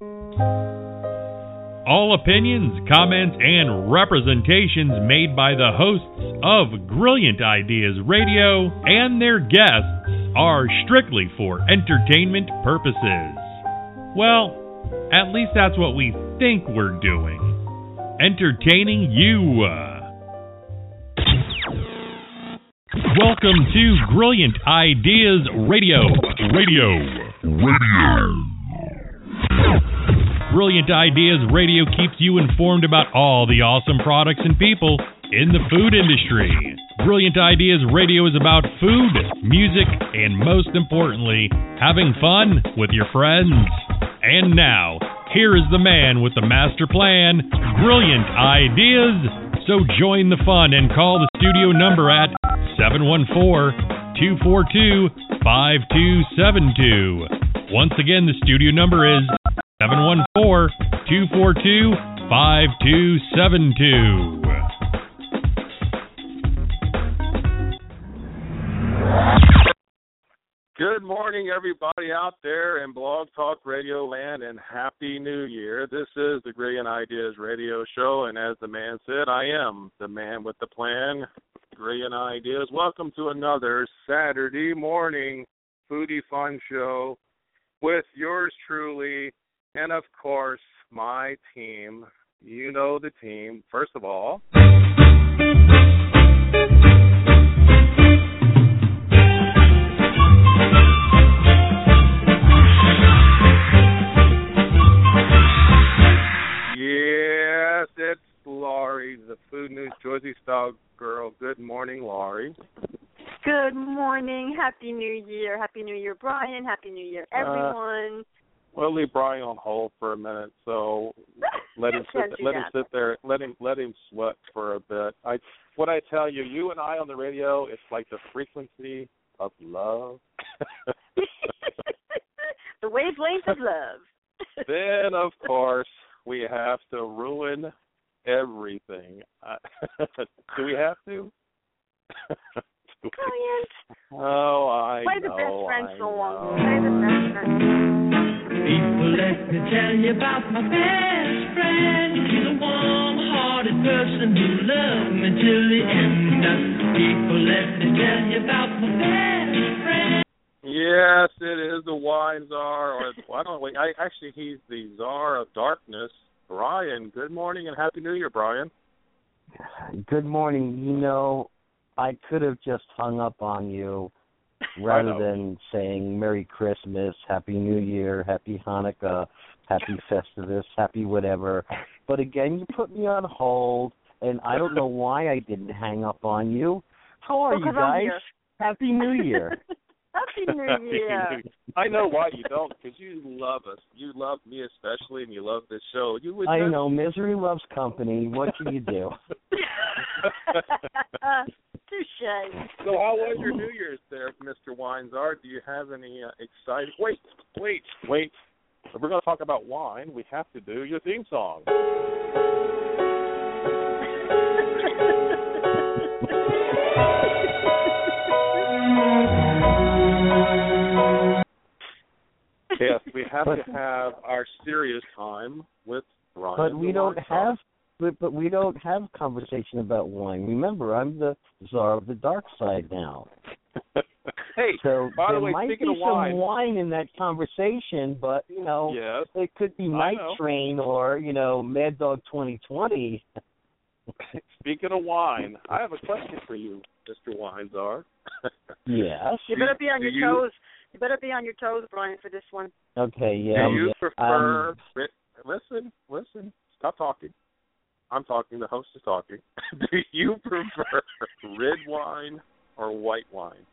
All opinions, comments, and representations made by the hosts of Brilliant Ideas Radio and their guests are strictly for entertainment purposes. Well, at least that's what we think we're doing. Entertaining you. Welcome to Brilliant Ideas Radio. Brilliant Ideas Radio keeps you informed about all the awesome products and people in the food industry. Brilliant Ideas Radio is about food, music, and most importantly, having fun with your friends. And now, here is the man with the master plan, Brilliant Ideas. So join the fun and call the studio number at 714-242-5272. Once again, the studio number is 714-242-5272. Good morning, everybody out there in Blog Talk Radio Land, and Happy New Year. This is the Brilliant Ideas Radio Show, and as the man said, I am the man with the plan, Brilliant Ideas. Welcome to another Saturday morning foodie fun show with yours truly, and of course, my team. You know the team. First of all, yes, it's Laurie, the Food News Jersey style girl. Good morning, Laurie. Good morning. Happy New Year. Happy New Year, Brian. Happy New Year, everyone. We'll leave Brian on hold for a minute, so let him sit there. Let him sweat for a bit. What I tell you, you and I on the radio, it's like the frequency of love. The wavelength of love. Then, of course, we have to ruin everything. Do we have to? Brilliant. Oh, I Play know. the best friend I song. know. Play the best friend. People, let me tell you about my best friend. He's a warm-hearted person who loved me till the end. People, let me tell you about my best friend. Yes, it is the wine czar, or I don't know. Actually, he's the czar of darkness. Brian, good morning and Happy New Year, Brian. Good morning. You know, I could have just hung up on you rather than saying Merry Christmas, Happy New Year, Happy Hanukkah, Happy Festivus, Happy whatever. But again, you put me on hold, and I don't know why I didn't hang up on you. How are you guys? Happy New Year. Happy New Year. I know why you don't, because you love us. You love me especially, and you love this show. I know. Misery loves company. What can you do? Touche. So how was your New Year's there, Mr. Winezard? Do you have any exciting... Wait. If we're going to talk about wine, we have to do your theme song. Yes, we have to have our serious time with Brian. But we don't have... But we don't have conversation about wine. Remember, I'm the czar of the dark side now. Hey, so by the there way, might be speaking of some wine in that conversation, but, you know, yes, it could be Night Train or, you know, Mad Dog 2020. Speaking of wine, I have a question for you, Mr. Winezard. Yes? You better be on your toes. You better be on your toes, Brian, for this one. Okay, yeah. Do you prefer... Listen. Stop talking. I'm talking. The host is talking. Do you prefer red wine or white wine?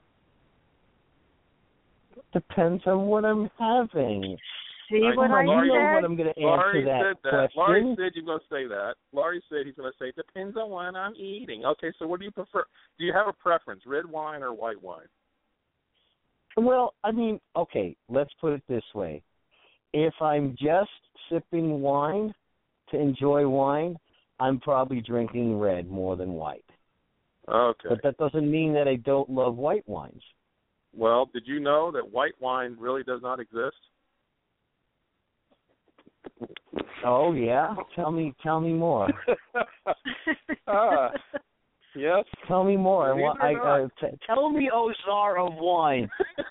Depends on what I'm having. See what I know said? what I'm going to answer that question. Laurie said you're going to say that. Laurie said he's going to say, depends on what I'm eating. Okay, so what do you prefer? Do you have a preference, red wine or white wine? Well, I mean, okay, let's put it this way. If I'm just sipping wine to enjoy wine, I'm probably drinking red more than white. Okay. But that doesn't mean that I don't love white wines. Well, did you know that white wine really does not exist? Oh yeah, tell me more. Yes. Tell me more. Tell me, O Czar of wine.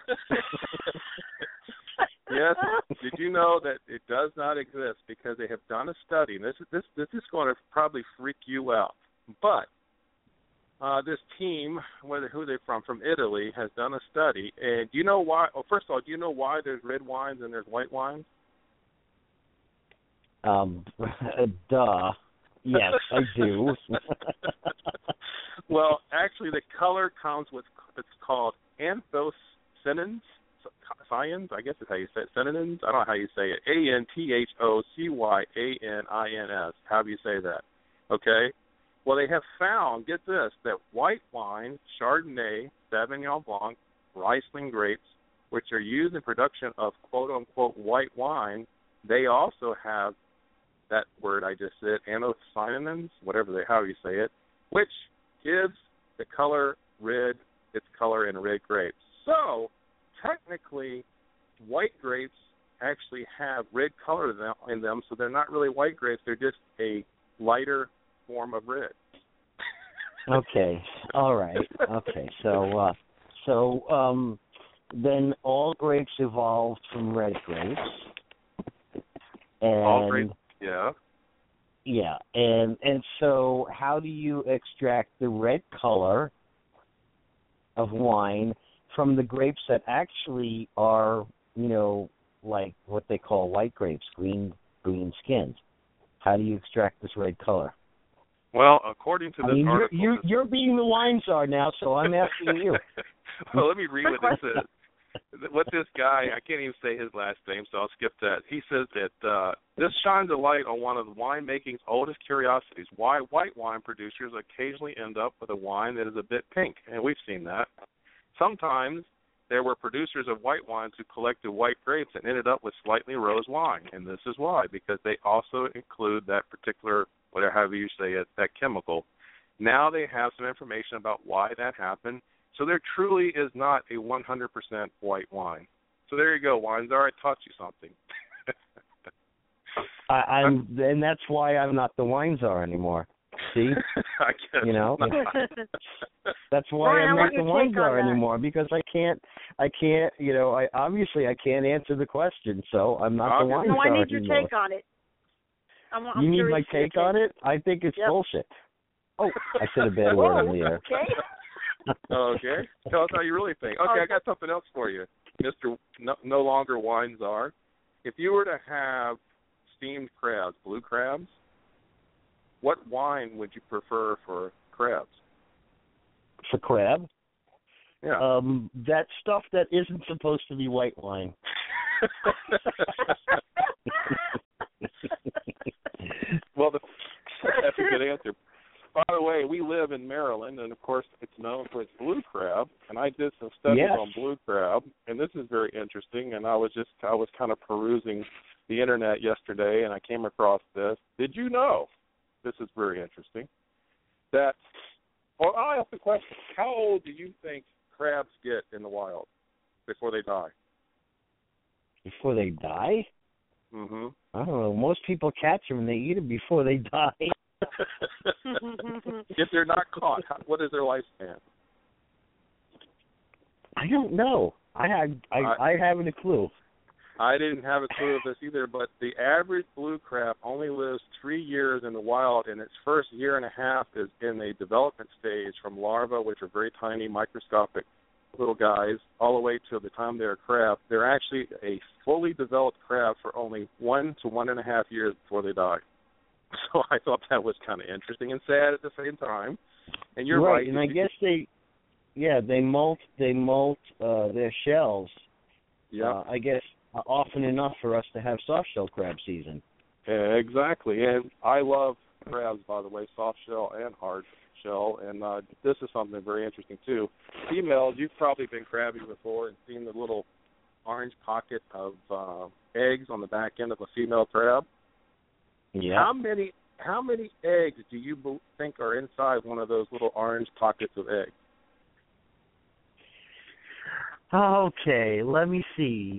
Yes. Did you know that it does not exist because they have done a study? And this is going to probably freak you out. But this team, who they're from Italy, has done a study. And do you know why? Oh, first of all, do you know why there's red wines and there's white wines? Duh. Yes, I do. Well, actually, the color comes with it's called anthocyanins. Cyans, I guess is how you say it. Cyanins? I don't know how you say it. ANTHOCYANINS. However you say that. Okay? Well, they have found, get this, that white wine, Chardonnay, Sauvignon Blanc, Riesling grapes, which are used in production of quote-unquote white wine, they also have that word I just said, anthocyanins, however you say it, which gives the color red, its color in red grapes. So, technically, white grapes actually have red color in them, so they're not really white grapes. They're just a lighter form of red. Okay. All right. Okay. So then all grapes evolved from red grapes. And all grapes, yeah. Yeah. And so how do you extract the red color of wine from the grapes that actually are, like what they call white grapes, green skins? How do you extract this red color? Well, according to this article... You're being the wine czar now, so I'm asking you. Well, let me read what this is. What this guy, I can't even say his last name, so I'll skip that. He says that this shines a light on one of winemaking's oldest curiosities, why white wine producers occasionally end up with a wine that is a bit pink, and we've seen that. Sometimes there were producers of white wines who collected white grapes and ended up with slightly rose wine, and this is why, because they also include that particular, however you say it, that chemical. Now they have some information about why that happened, so there truly is not a 100% white wine. So there you go, wine czar, I taught you something. And that's why I'm not the wine czar anymore. See, I guess that's why I'm not the wine czar anymore, because I can't. I obviously can't answer the question, so I'm not the wine czar anymore. No, I need your take on it. You need my take on it? I think it's bullshit. Oh, I said a bad word on the air. Okay. Okay. Tell us how you really think. Okay, I got something else for you, Mr. No longer wine czar. If you were to have steamed crabs, blue crabs, what wine would you prefer for crabs? For crab? Yeah. That stuff that isn't supposed to be white wine. Well, that's a good answer. By the way, we live in Maryland, and of course it's known for its blue crab. And I did some studies on blue crab, and this is very interesting. And I was kind of perusing the internet yesterday, and I came across this. Did you know? This is very interesting. I'll ask the question: how old do you think crabs get in the wild before they die? Before they die? Mm-hmm. I don't know. Most people catch them and they eat them before they die. If they're not caught, what is their lifespan? I don't know. I haven't a clue. I didn't have a clue of this either, but the average blue crab only lives 3 years in the wild, and its first year and a half is in a development stage from larvae, which are very tiny, microscopic little guys, all the way to the time they're a crab. They're actually a fully developed crab for only 1 to 1.5 years before they die. So I thought that was kind of interesting and sad at the same time. And you're right. And I guess they molt their shells. Yeah. I guess often enough for us to have soft shell crab season. Exactly. And I love crabs, by the way, soft shell and hard shell. And this is something very interesting too. Females, you've probably been crabbing before and seen the little orange pocket of eggs on the back end of a female crab. Yeah. How many eggs do you think are inside one of those little orange pockets of eggs? Okay, let me see.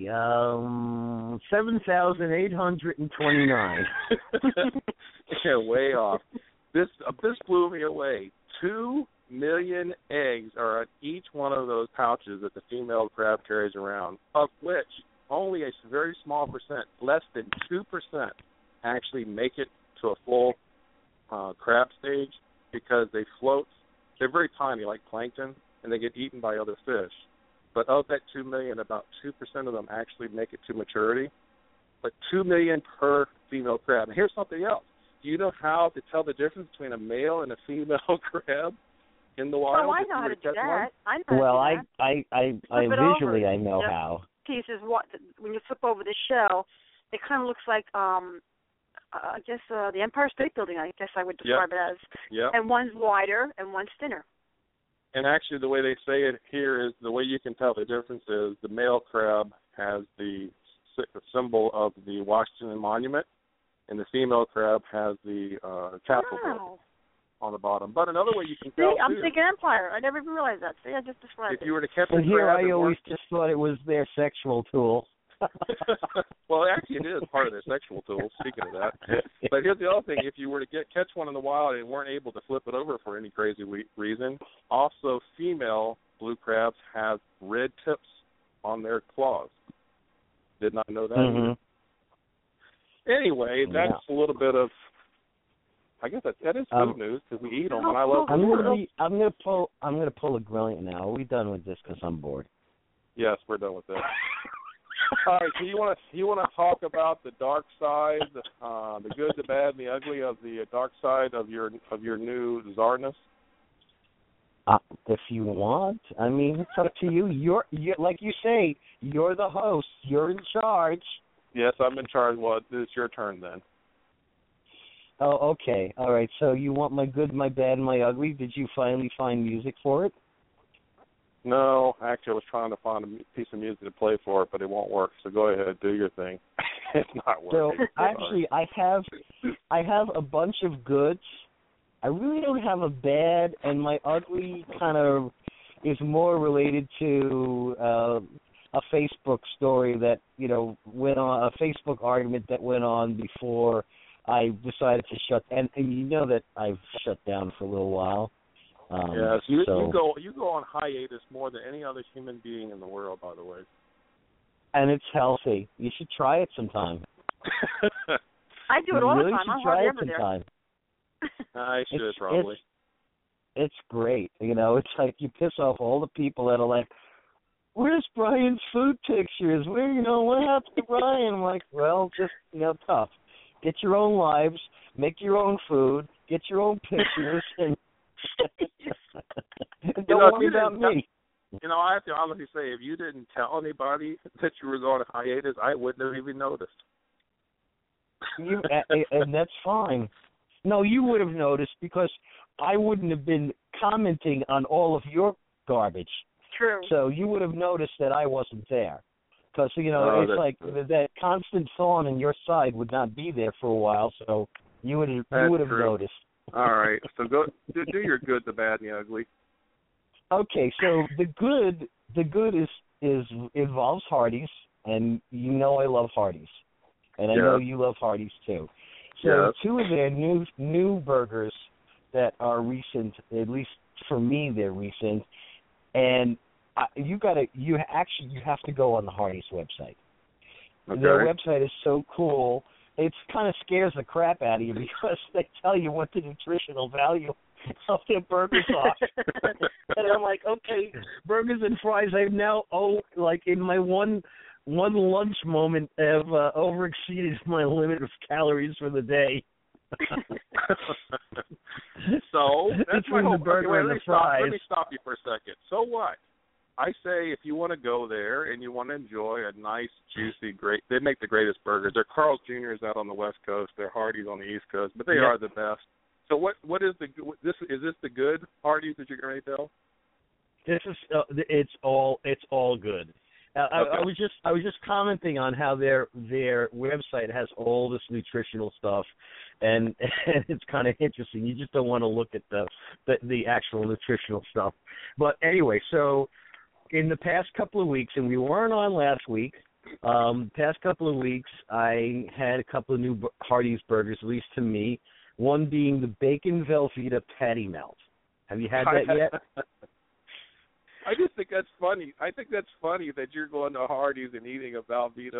7,829. Yeah, way off. This blew me away. 2 million eggs are in each one of those pouches that the female crab carries around, of which only a very small percent, less than 2%, actually make it to a full crab stage because they float. They're very tiny, like plankton, and they get eaten by other fish. But of that 2 million, about 2% of them actually make it to maturity. But 2 million per female crab. And here's something else. Do you know how to tell the difference between a male and a female crab in the wild? Oh, I know how to do that. I know Well, how to do that. I visually over. I know how. Pieces, when you flip over the shell, it kind of looks like I guess the Empire State Building. I guess I would describe it as. Yeah. And one's wider and one's thinner. And actually, the way they say it here is the way you can tell the difference is the male crab has the symbol of the Washington Monument, and the female crab has the Capitol on the bottom. But another way you can tell, I'm thinking Empire. I never even realized that. See, I just described it. If you were to catch and a here crab, I always just thought it was their sexual tool. Well, actually, it is part of their sexual tool, speaking of that. But here's the other thing. If you were to catch one in the wild and weren't able to flip it over for any crazy reason, also female blue crabs have red tips on their claws. Did not know that either. Anyway, that's a little bit of, I guess that is food news because we eat them, and I love them. I'm gonna pull a brilliant now. Are we done with this? Because I'm bored. Yes, we're done with this. All right, so you want to talk about the dark side, the good, the bad, and the ugly of the dark side of your new czarness? If you want, I mean, it's up to you. You're like you say, you're the host. You're in charge. Yes, I'm in charge. Well, it's your turn then. Oh, okay. All right. So you want my good, my bad, and my ugly? Did you finally find music for it? No, actually, I was trying to find a piece of music to play for it, but it won't work. So go ahead, do your thing. It's not working. So actually, I have a bunch of goods. I really don't have a bad, and my ugly kind of is more related to a Facebook story that went on, a Facebook argument that went on before I decided to shut. And you know that I've shut down for a little while. Yes, you go on hiatus more than any other human being in the world, by the way. And it's healthy. You should try it sometime. I do it all the time. I'm hardly ever there. I should probably. It's great. It's like you piss off all the people that are like, "Where's Brian's food pictures? What happened to Brian?" I'm like, well, just tough. Get your own lives, make your own food, get your own pictures, and don't worry about me. I have to honestly say, if you didn't tell anybody that you were going on hiatus, I wouldn't have even noticed. And that's fine. No, you would have noticed because I wouldn't have been commenting on all of your garbage. True. So you would have noticed that I wasn't there. Because, it's like that constant thorn in your side would not be there for a while, so you would have noticed. All right, so go do your good, the bad, and the ugly. Okay, so the good is involves Hardee's, and I love Hardee's, and I know you love Hardee's too. So two of their new burgers that are recent, at least for me, they're recent, and you have to go on the Hardee's website. Okay. Their website is so cool. It kind of scares the crap out of you because they tell you what the nutritional value of their burgers are. And I'm like, okay, burgers and fries. I've now, in my one lunch moment, have overexceeded my limit of calories for the day. So that's between the burger and the fries. Let me stop you for a second. So what? I say if you want to go there and you want to enjoy a nice, juicy, great, they make the greatest burgers. They're Carl's Jr.'s out on the West Coast. They're Hardee's on the East Coast, but they are the best. So what is is this the good Hardee's that you're going to tell? This is it's all good. I was just commenting on how their website has all this nutritional stuff, and it's kind of interesting. You just don't want to look at the actual nutritional stuff. But anyway, so in the past couple of weeks, and we weren't on last week, past couple of weeks, I had a couple of new Hardee's burgers, at least to me, one being the Bacon Velveeta Patty Melt. Have you had that yet? I just think that's funny. I think that's funny that you're going to Hardee's and eating a Velveeta.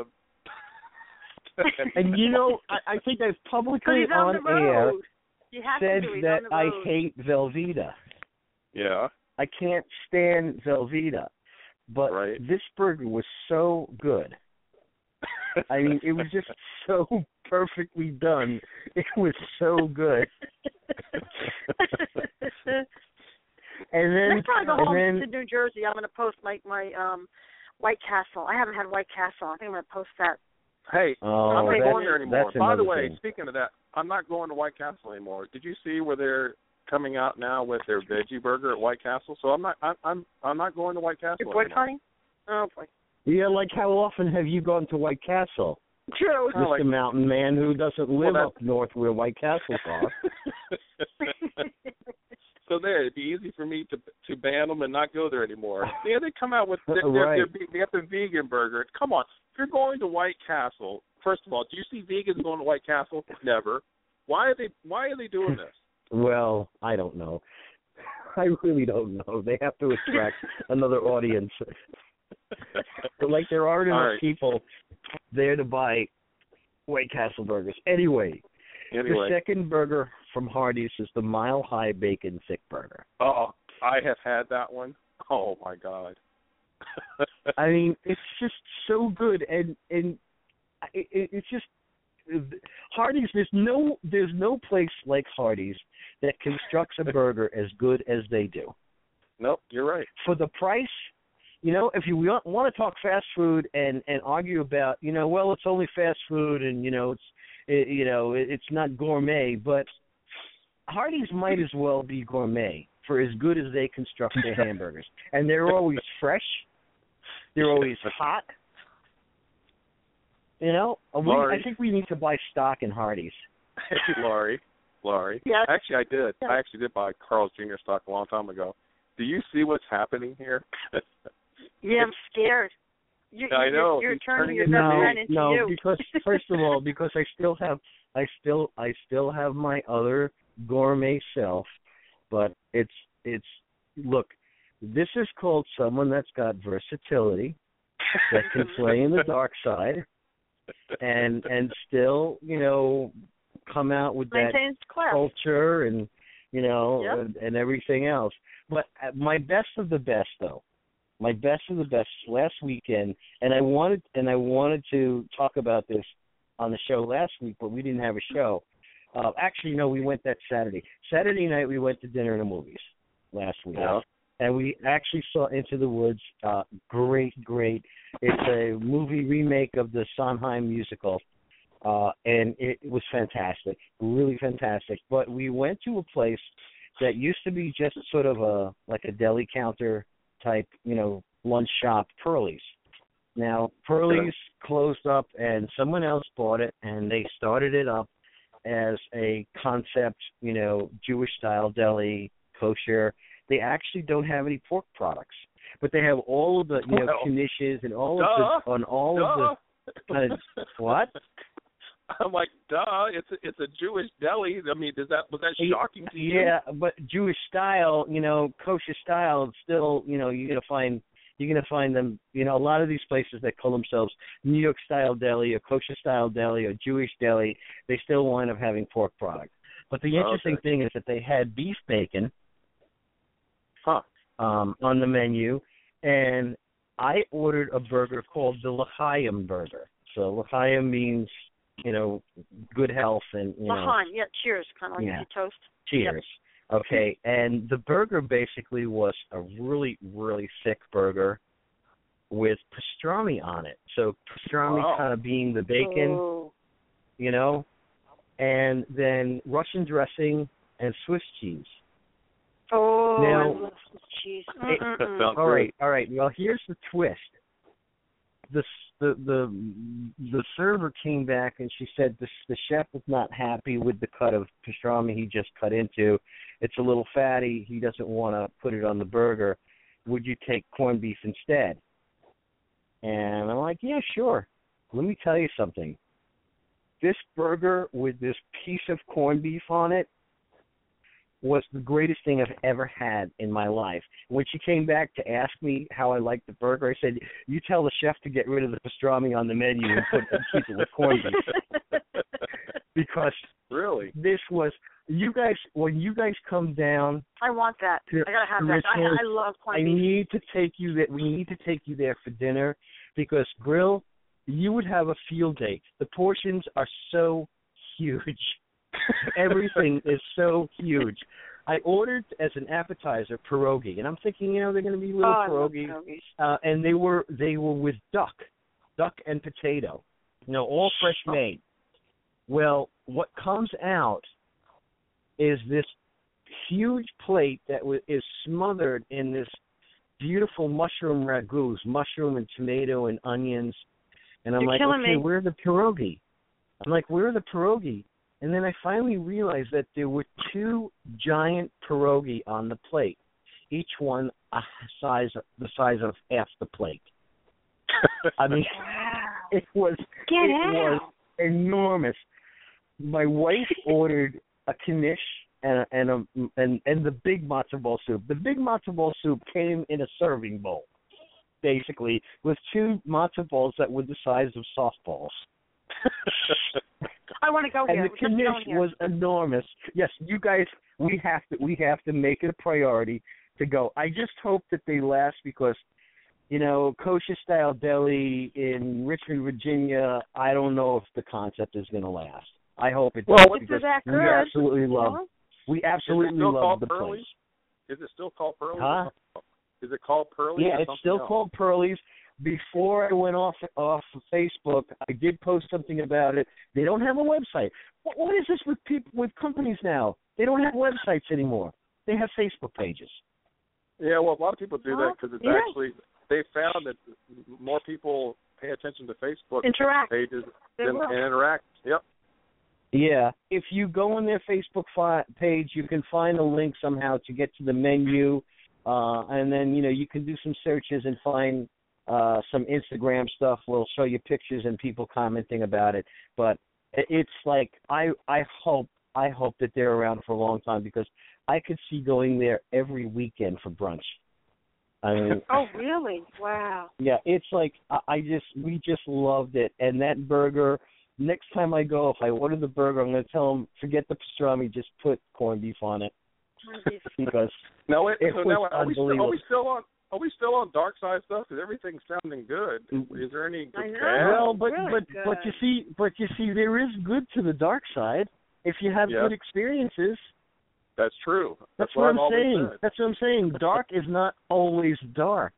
And, you know, I think I've publicly on air said that I hate Velveeta. Yeah. I can't stand Velveeta. But this burger was so good. I mean, it was just so perfectly done. It was so good. And then, next time I go home to New Jersey, I'm going to post my White Castle. I haven't had White Castle. I think I'm going to post that. Hey, I'm not going there anymore. By the way, thing. Speaking of that, I'm not going to White Castle anymore. Did you see where they're coming out now with their veggie burger at White Castle? So I'm not going to White Castle. You're boycotting? Oh boy. Yeah, like how often have you gone to White Castle? True. Mr. Mountain Man who doesn't live up north where White Castles are. So there, it'd be easy for me to ban them and not go there anymore. Yeah, they come out with they got the vegan burger. Come on, if you're going to White Castle, first of all, do you see vegans going to White Castle? Never. Why are they doing this? Well, I don't know. I really don't know. They have to attract another audience. But like there aren't enough people there to buy White Castle burgers. Anyway, the second burger from Hardee's is the Mile High Bacon Thick Burger. Oh, I have had that one. Oh my God. I mean, it's just so good, and it's just Hardee's. There's no place like Hardee's that constructs a burger as good as they do. Nope, you're right. For the price, you know, if you want to talk fast food and argue about, you know, well, it's only fast food and it's not gourmet, but Hardee's might as well be gourmet for as good as they construct their hamburgers. And they're always fresh. They're always hot. You know, I think we need to buy stock in Hardee's. Hey, Laurie. Yes. Actually, I did. Yes. I actually did buy Carl's Jr. stock a long time ago. Do you see what's happening here? Yeah, I'm scared. I know. You're turning your best friend into you. No, because first of all, because I still have my other gourmet self, but it's look, this is called someone that's got versatility, that can play in the dark side, and still, you know, come out with maintains that class. culture and, you know, and everything else. But my best of the best, though, last weekend, and I wanted to talk about this on the show last week, but we didn't have a show. Actually, no, we went that Saturday. Saturday night, we went to dinner and the movies last week. Yeah. And we actually saw Into the Woods. Great. It's a movie remake of the Sondheim musical, and it was fantastic, really fantastic. But we went to a place that used to be just sort of a deli counter type, you know, lunch shop, Pearlie's. Now, Pearlie's closed up, and someone else bought it, and they started it up as a concept, you know, Jewish-style deli, kosher. They actually don't have any pork products, but they have all of the, you know, knishes and all of the what? I'm like, duh! It's a Jewish deli. I mean, was that shocking to you? Yeah, but Jewish style, you know, kosher style, it's still, you know, you're gonna find them. You know, a lot of these places that call themselves New York style deli, or kosher style deli, or Jewish deli, they still wind up having pork products. But the interesting thing is that they had beef bacon, on the menu, and I ordered a burger called the L'Chaim burger. So L'Chaim means, you know, good health and, you know. L'Chaim, yeah, cheers, kind of like your toast. Cheers. Yep. Okay, and the burger basically was a really, really thick burger with pastrami on it. So pastrami kind of being the bacon, you know, and then Russian dressing and Swiss cheese. Oh, now, I love Swiss cheese. All right. Well, here's the twist. The server came back and she said the chef was not happy with the cut of pastrami he just cut into. It's a little fatty. He doesn't want to put it on the burger. would you take corned beef instead? And I'm like, yeah, sure. Let me tell you something. This burger with this piece of corned beef on it was the greatest thing I've ever had in my life. When she came back to ask me how I liked the burger, I said, you tell the chef to get rid of the pastrami on the menu and keep it with corned beef. Because really, this was, you guys, when you guys come down. I want that. I got to have that. I love corned beef. We need to take you there for dinner because Grill, you would have a field day. The portions are so huge. Everything is so huge. I ordered as an appetizer pierogi, and I'm thinking, they're going to be little pierogies, and they were with duck and potato, all fresh made. Well, what comes out is this huge plate that is smothered in this beautiful mushroom ragu, mushroom and tomato and onions, and I'm like, okay, where's the pierogi? I'm like, where are the pierogi? And then I finally realized that there were 2 giant pierogi on the plate, each one the size of half the plate. I mean, it was enormous. My wife ordered a knish and the big matzo ball soup. The big matzo ball soup came in a serving bowl, basically, with 2 matzo balls that were the size of softballs. I want to go here. And the knish was enormous. Yes, you guys, we have to make it a priority to go. I just hope that they last because, kosher style deli in Richmond, Virginia. I don't know if the concept is going to last. I hope it does. Well, because we absolutely love the place. Is it still called Pearly's? Huh? Is it called Pearly's? Yeah, it's still called Pearly's. Before I went off of Facebook, I did post something about it. They don't have a website. What is this with people with companies now? They don't have websites anymore. They have Facebook pages. Yeah, well, a lot of people do that because it's actually they found that more people pay attention to Facebook pages than interact. Yep. Yeah, if you go on their Facebook page, you can find a link somehow to get to the menu, and then you can do some searches and find some Instagram stuff. Will show you pictures and people commenting about it. But it's like I hope that they're around for a long time because I could see going there every weekend for brunch. I mean, oh really? Wow. Yeah, it's like we just loved it, and that burger. Next time I go, if I order the burger, I'm going to tell them, forget the pastrami, just put corned beef on it. Because unbelievable. Are we still on dark side stuff? Because everything's sounding good. Is there any good? Well, but you see, there is good to the dark side if you have good experiences. That's true. That's what I'm saying. That's what I'm saying. Dark is not always dark.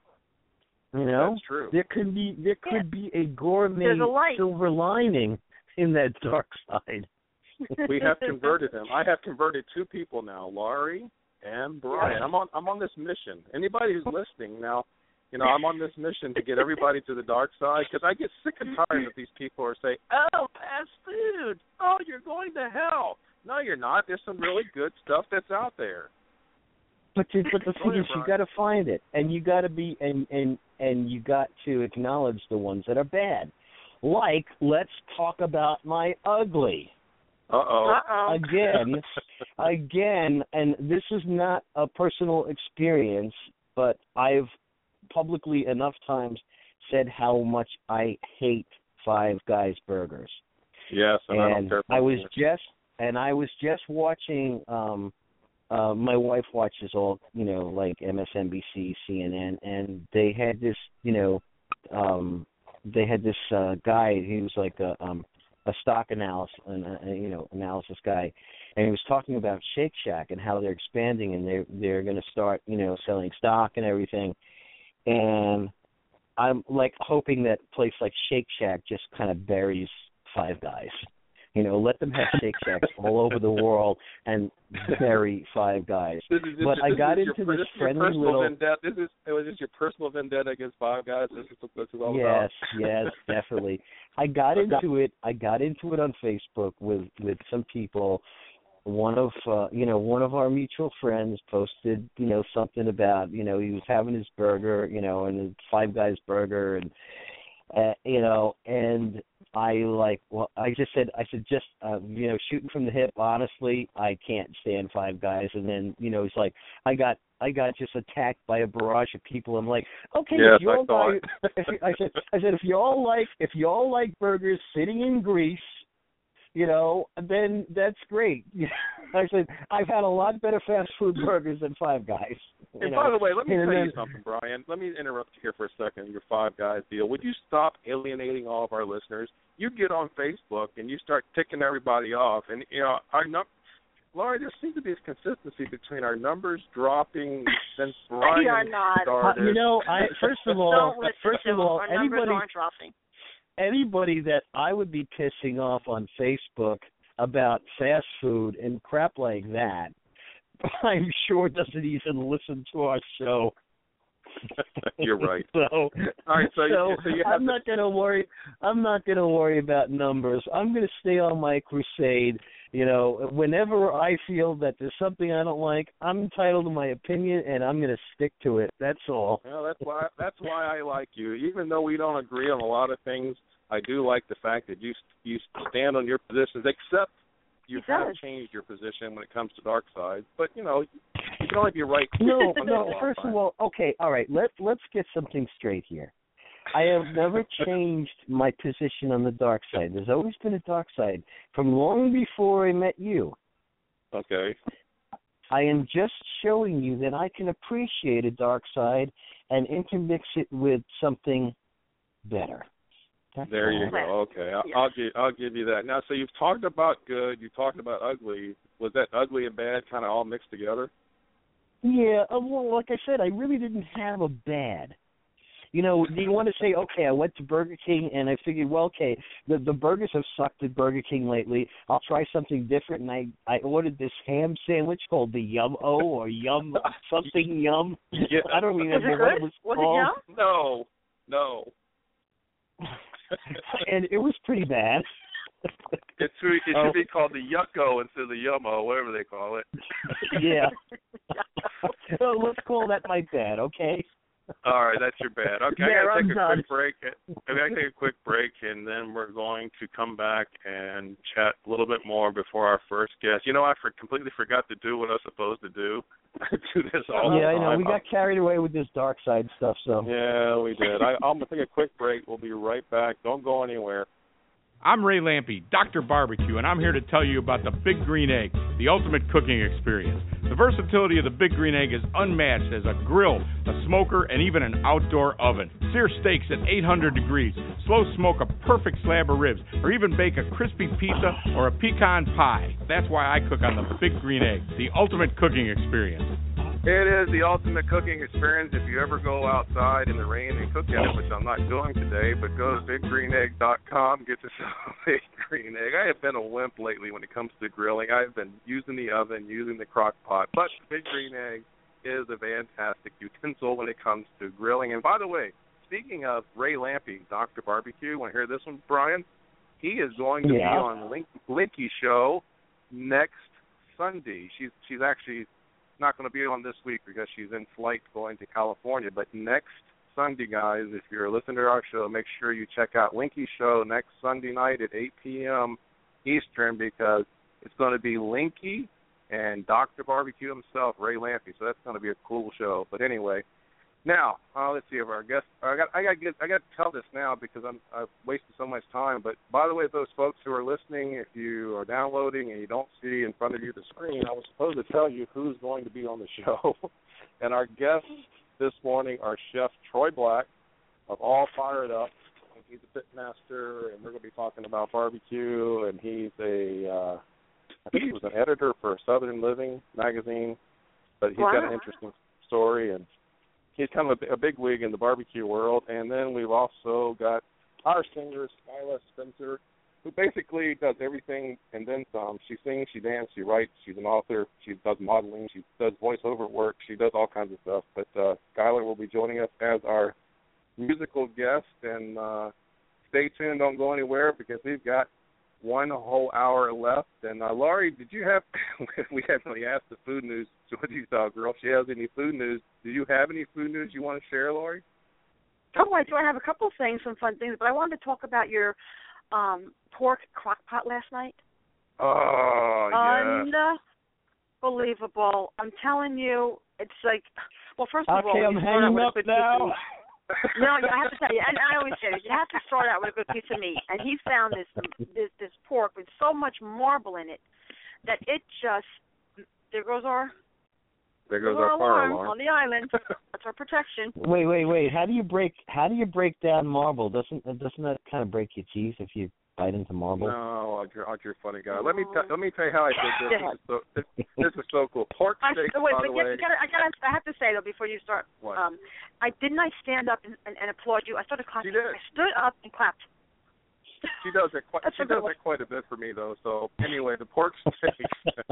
That's true. There could be a gourmet silver lining in that dark side. We have converted them. I have converted 2 people now, Laurie and Brian. I'm on this mission. Anybody who's listening now, I'm on this mission to get everybody to the dark side because I get sick and tired of these people who are saying, "Oh, fast food. Oh, you're going to hell." No, you're not. There's some really good stuff that's out there. But the thing is, you got to find it, and you got to be and you got to acknowledge the ones that are bad. Like, let's talk about my ugly. Again, and this is not a personal experience, but I've publicly enough times said how much I hate Five Guys burgers. Yes, and I was just watching. My wife watches all, like MSNBC, CNN, and they had this, guy. He was like a stock analysis guy, and he was talking about Shake Shack and how they're expanding and they're going to start, selling stock and everything. And I'm like hoping that a place like Shake Shack just kind of buries Five Guys. Let them have Shake Shacks all over the world and bury Five Guys. I got into this friendly little. Was this your personal vendetta against Five Guys? This is what it's all about. Yes, definitely. I got into it on Facebook with some people, one of our mutual friends posted, something about, he was having his burger, and his Five Guys burger, and and I just said, shooting from the hip, honestly, I can't stand Five Guys. And then, he's like, I got just attacked by a barrage of people. I'm like, okay, yes, if you all I said, if you all like burgers sitting in grease, then that's great. I said, I've had a lot better fast food burgers than Five Guys. And by the way, let me tell you something, Brian. Let me interrupt you here for a second, your Five Guys deal. Would you stop alienating all of our listeners? You get on Facebook and you start ticking everybody off. And, Laura, there seems to be this consistency between our numbers dropping since Brian started. First of all, anybody that I would be pissing off on Facebook about fast food and crap like that, I'm sure doesn't even listen to our show. You're right. All right, so I'm not going to worry. I'm not going to worry about numbers. I'm going to stay on my crusade. Whenever I feel that there's something I don't like, I'm entitled to my opinion, and I'm going to stick to it. That's all. Well, that's why I like you. Even though we don't agree on a lot of things, I do like the fact that you stand on your positions, except you have changed your position when it comes to dark side. But, you can only be right. No, first of all, okay, all right, let's get something straight here. I have never changed my position on the dark side. There's always been a dark side from long before I met you. Okay. I am just showing you that I can appreciate a dark side and intermix it with something better. There you go. Okay, I'll give you that. Now, so you've talked about good, you talked about ugly. Was that ugly and bad kind of all mixed together? Yeah. Well, like I said, I really didn't have a bad. Do you want to say, okay, I went to Burger King and I figured, well, okay, the burgers have sucked at Burger King lately. I'll try something different, and I ordered this ham sandwich called the Yum-O or Yum something Yum. Yeah. I don't remember what it was called. Was it Yum? No. And it was pretty bad. It should be called the Yucko instead of the Yummo, whatever they call it. Yeah. So let's call that my bad, okay? All right, that's your bad. Okay, yeah, I got to take a done. quick break. I got to take a quick break, and then we're going to come back and chat a little bit more before our first guest. I completely forgot to do what I was supposed to do. I do this all the time. Yeah, I know. We got carried away with this dark side stuff, so. Yeah, we did. I'm going to take a quick break. We'll be right back. Don't go anywhere. I'm Ray Lampe, Dr. Barbecue, and I'm here to tell you about the Big Green Egg, the ultimate cooking experience. The versatility of the Big Green Egg is unmatched as a grill, a smoker, and even an outdoor oven. Sear steaks at 800 degrees, slow smoke a perfect slab of ribs, or even bake a crispy pizza or a pecan pie. That's why I cook on the Big Green Egg, the ultimate cooking experience. It is the ultimate cooking experience. If you ever go outside in the rain and cook in it, which I'm not doing today, but go to BigGreenEgg.com, get yourself a Big Green Egg. I have been a wimp lately when it comes to grilling. I've been using the oven, using the crock pot, but the Big Green Egg is a fantastic utensil when it comes to grilling. And by the way, speaking of Ray Lampe, Dr. Barbecue, want to hear this one, Brian? He is going to be on Linky Show next Sunday. She's actually not going to be on this week because she's in flight going to California. But next Sunday, guys, if you're listening to our show, make sure you check out Linky Show next Sunday night at 8 p.m. Eastern, because it's going to be Linky and Dr. Barbecue himself, Ray Lampe. So that's going to be a cool show. But anyway, now let's see if our guest. I got to tell this now because I've wasted so much time. But by the way, those folks who are listening, if you are downloading and you don't see in front of you the screen, I was supposed to tell you who's going to be on the show. And our guests this morning are Chef Troy Black of All Fired Up. He's a pit master, and we're going to be talking about barbecue. And he's I think he was an editor for Southern Living magazine, but he's got an interesting story, and he's kind of a big wig in the barbecue world. And then we've also got our singer, Skyla Spencer, who basically does everything and then some. She sings, she dances, she writes, she's an author, she does modeling, she does voiceover work, she does all kinds of stuff. But Skyla will be joining us as our musical guest, and stay tuned, don't go anywhere, because we've got one whole hour left. And Laurie, did you have? We haven't really asked the food news with you, girl. If she has any food news, do you have any food news you want to share, Laurie? Oh, I do. I have a couple of things, some fun things, but I wanted to talk about your pork crock pot last night. Oh, yeah. Unbelievable. I'm telling you, it's like, well, first of all, okay, I'm hanging up now. No, I have to tell you, and I always say this, you have to start out with a good piece of meat. And he found this pork with so much marble in it that it just, there goes our fire alarm on the island. That's our protection. Wait. How do you break down marble? Doesn't that kind of break your teeth if you bite into marble? No, you're a funny guy. Let me tell you how I did this. This is so cool. Pork steak, by the way. I have to say though before you start. What? I didn't stand up and applaud you. I started clapping. She did. I stood up and clapped. She does it quite a bit for me though. So anyway, the pork steak.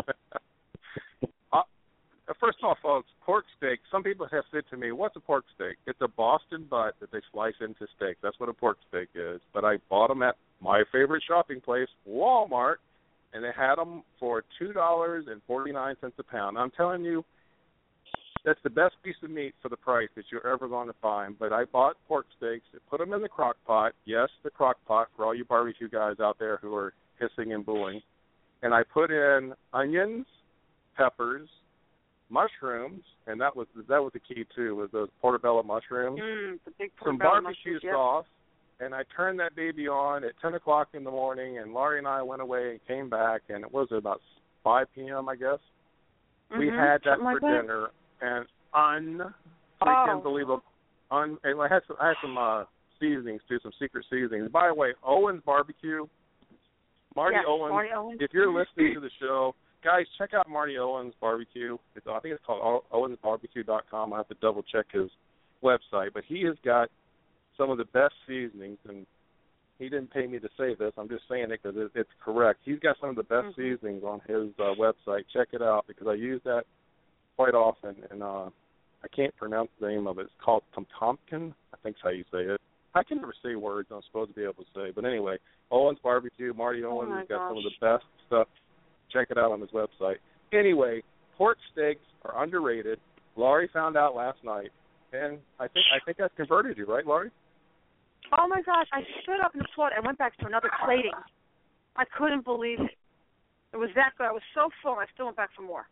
First of all, folks, pork steak, some people have said to me, what's a pork steak? It's a Boston butt that they slice into steak. That's what a pork steak is. But I bought them at my favorite shopping place, Walmart, and they had them for $2.49 a pound. I'm telling you, that's the best piece of meat for the price that you're ever going to find. But I bought pork steaks, put them in the crock pot. Yes, the crock pot for all you barbecue guys out there who are hissing and booing. And I put in onions, peppers, mushrooms, and that was the key too, was those portobello mushrooms. The big some barbecue sauce, and I turned that baby on at 10 o'clock in the morning, and Laurie and I went away and came back, and it was about 5 p.m., I guess. We had that for dinner, and unbelievable. And I had some seasonings too, some secret seasonings. By the way, Owens Barbecue, Marty Owens, if you're listening to the show, guys, check out Marty Owens Barbecue. I think it's called owensbarbecue.com. I have to double-check his website. But he has got some of the best seasonings, and he didn't pay me to say this. I'm just saying it because it's correct. He's got some of the best seasonings on his website. Check it out because I use that quite often, and I can't pronounce the name of it. It's called Tomtomkin. I think is how you say it. I can never say words I'm supposed to be able to say. But anyway, Owens Barbecue, Marty Owens has got some of the best stuff. Check it out on his website. Anyway, pork steaks are underrated. Laurie found out last night, and I think that converted you, right, Laurie? Oh my gosh! I stood up and applauded. I went back to another plating. I couldn't believe it. It was that good. I was so full. I still went back for more.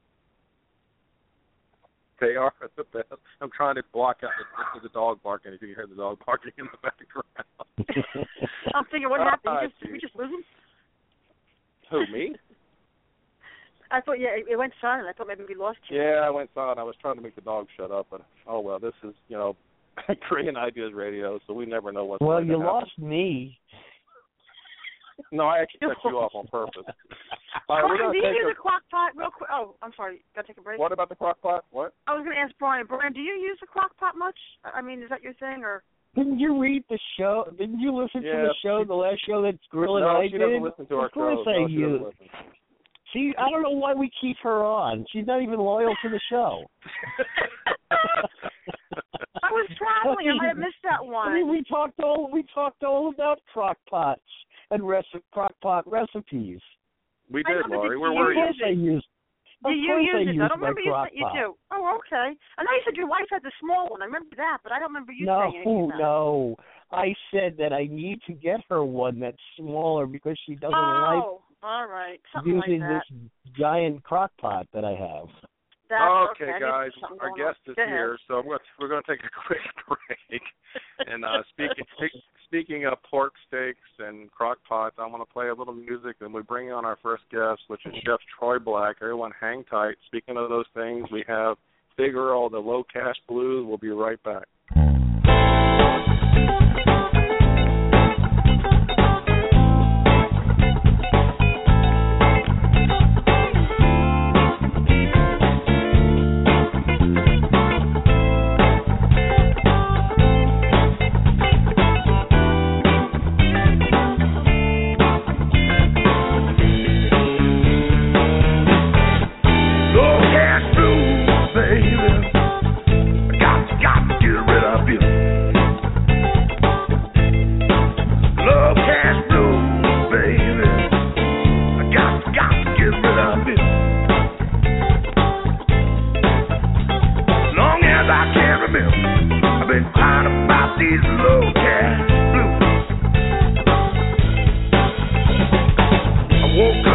They are the best. I'm trying to block out the dog barking. If you can hear the dog barking in the background. I'm thinking, what happened? Did we just lose him? Who, me? I thought, it went silent. I thought maybe we lost you. Yeah, I went silent. I was trying to make the dog shut up, but oh well. This is, Korean Ideas Radio, so we never know what's going to happen. Well, you lost me. No, I actually cut you off on purpose. Brian, do you use a crock pot real quick? Oh, I'm sorry. Got to take a break? What about the crock pot? What? I was going to ask Brian. Brian, do you use the crock pot much? I mean, is that your thing, or? Didn't you read the show? Didn't you listen to the show, the last show that Gorilla and I did? No, she doesn't listen to our show. Of course I use. See, I don't know why we keep her on. She's not even loyal to the show. I was traveling. I might have missed that one. I mean, we talked all about crock pots and crock pot recipes. We did, Laurie. Where were you? Of course I used. Do you use it? I don't remember you said you pot. do. Oh, okay. I know you said your wife had the small one. I remember that, but I don't remember you saying anything about it. No. I said that I need to get her one that's smaller because she doesn't like all right. Something using like that. this giant crock pot that I have. Okay, guys, our guest is here, so we're going to take a quick break. And speaking of pork steaks and crock pots, I want to play a little music, and we bring on our first guest, which is Chef Troy Black. Everyone hang tight. Speaking of those things, we have Figaro, the Low Cash Blues. We'll be right back.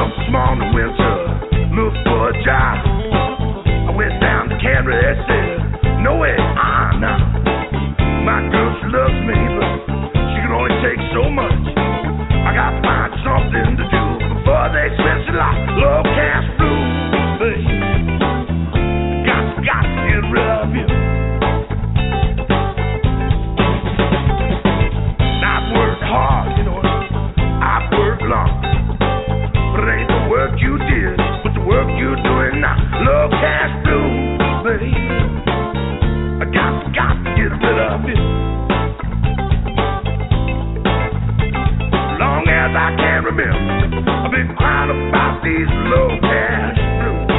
up small in the winter, look for a job. I went down to Canada, they said, no way, nah. My girl, she loves me, but she can only take so much. I gotta find something to do before they switch it like low cash blues, baby. Got to get rid of you. I've worked hard, you know, I've worked long, but it ain't the work you did, but the work you're doing now. Low cash blues, baby. I got to get rid of you. Long as I can remember, I've been crying about these low cash blues.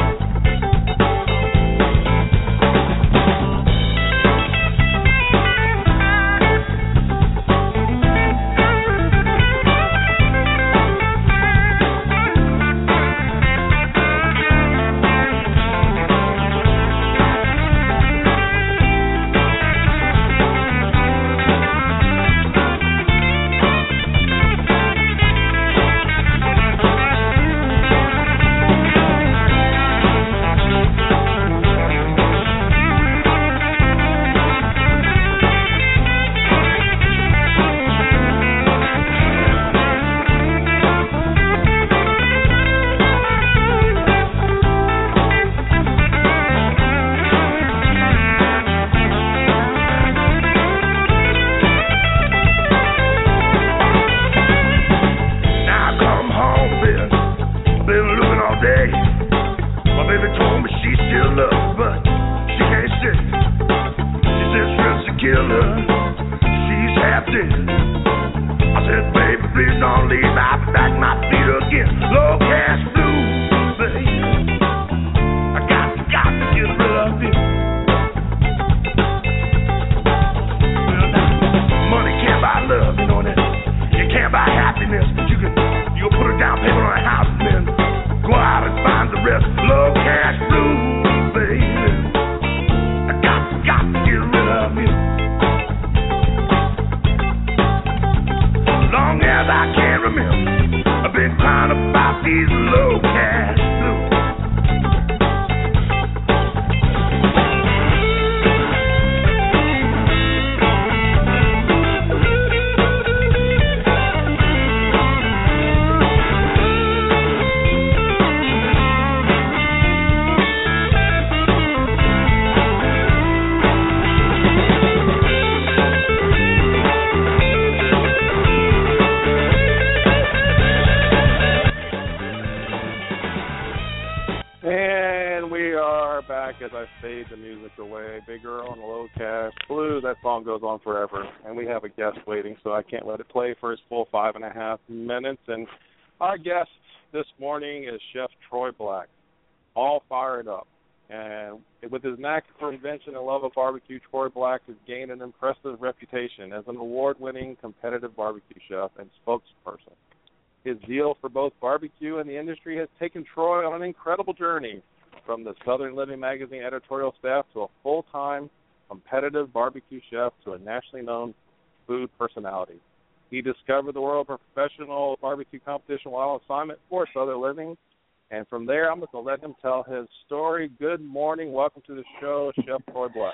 As I fade the music away, Big Earl and the Low Cash Blues, that song goes on forever, and we have a guest waiting, so I can't let it play for his full 5.5 minutes. And our guest this morning is Chef Troy Black, all fired up. And with his knack for invention and love of barbecue, Troy Black has gained an impressive reputation as an award-winning competitive barbecue chef and spokesperson. His zeal for both barbecue and the industry has taken Troy on an incredible journey, from the Southern Living magazine editorial staff to a full-time competitive barbecue chef to a nationally known food personality. He discovered the world of professional barbecue competition while on assignment for Southern Living, and from there I'm going to let him tell his story. Good morning. Welcome to the show, Chef Troy Black.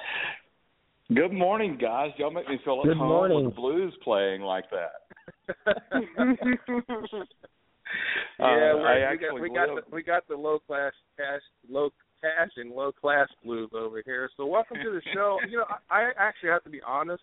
Good morning, guys. Y'all make me feel at home with the blues playing like that. We got the low cash and low class blues over here. So welcome to the show. You know, I actually have to be honest.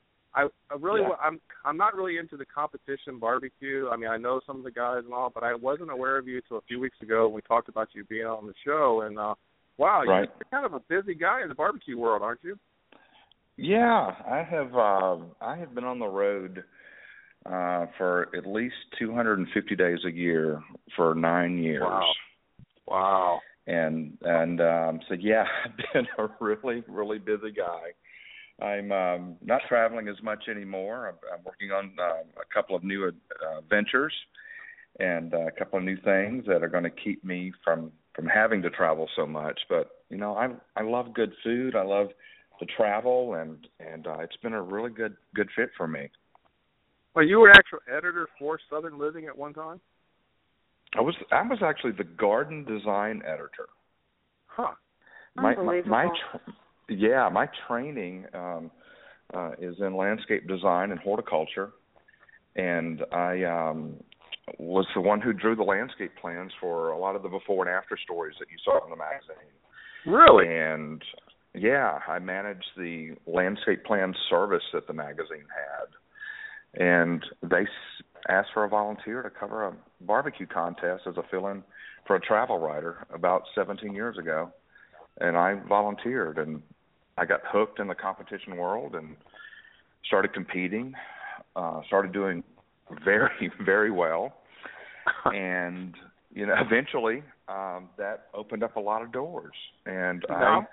I'm not really into the competition barbecue. I mean, I know some of the guys and all, but I wasn't aware of you until a few weeks ago when we talked about you being on the show. And wow, right. You're kind of a busy guy in the barbecue world, aren't you? Yeah, I have been on the road for at least 250 days a year for 9 years. Wow. And so yeah, I've been a really, really busy guy. I'm not traveling as much anymore. I'm working on a couple of new ventures and a couple of new things that are going to keep me from having to travel so much. But you know, I love good food. I love to travel, and it's been a really good fit for me. Well, you were actual editor for Southern Living at one time? I was actually the garden design editor. Huh. Unbelievable. My training is in landscape design and horticulture, and I was the one who drew the landscape plans for a lot of the before and after stories that you saw in the magazine. Really? And yeah, I managed the landscape plan service that the magazine had, and they asked for a volunteer to cover a barbecue contest as a fill-in for a travel writer about 17 years ago, and I volunteered, and I got hooked in the competition world and started competing, started doing very, very well, and eventually that opened up a lot of doors, and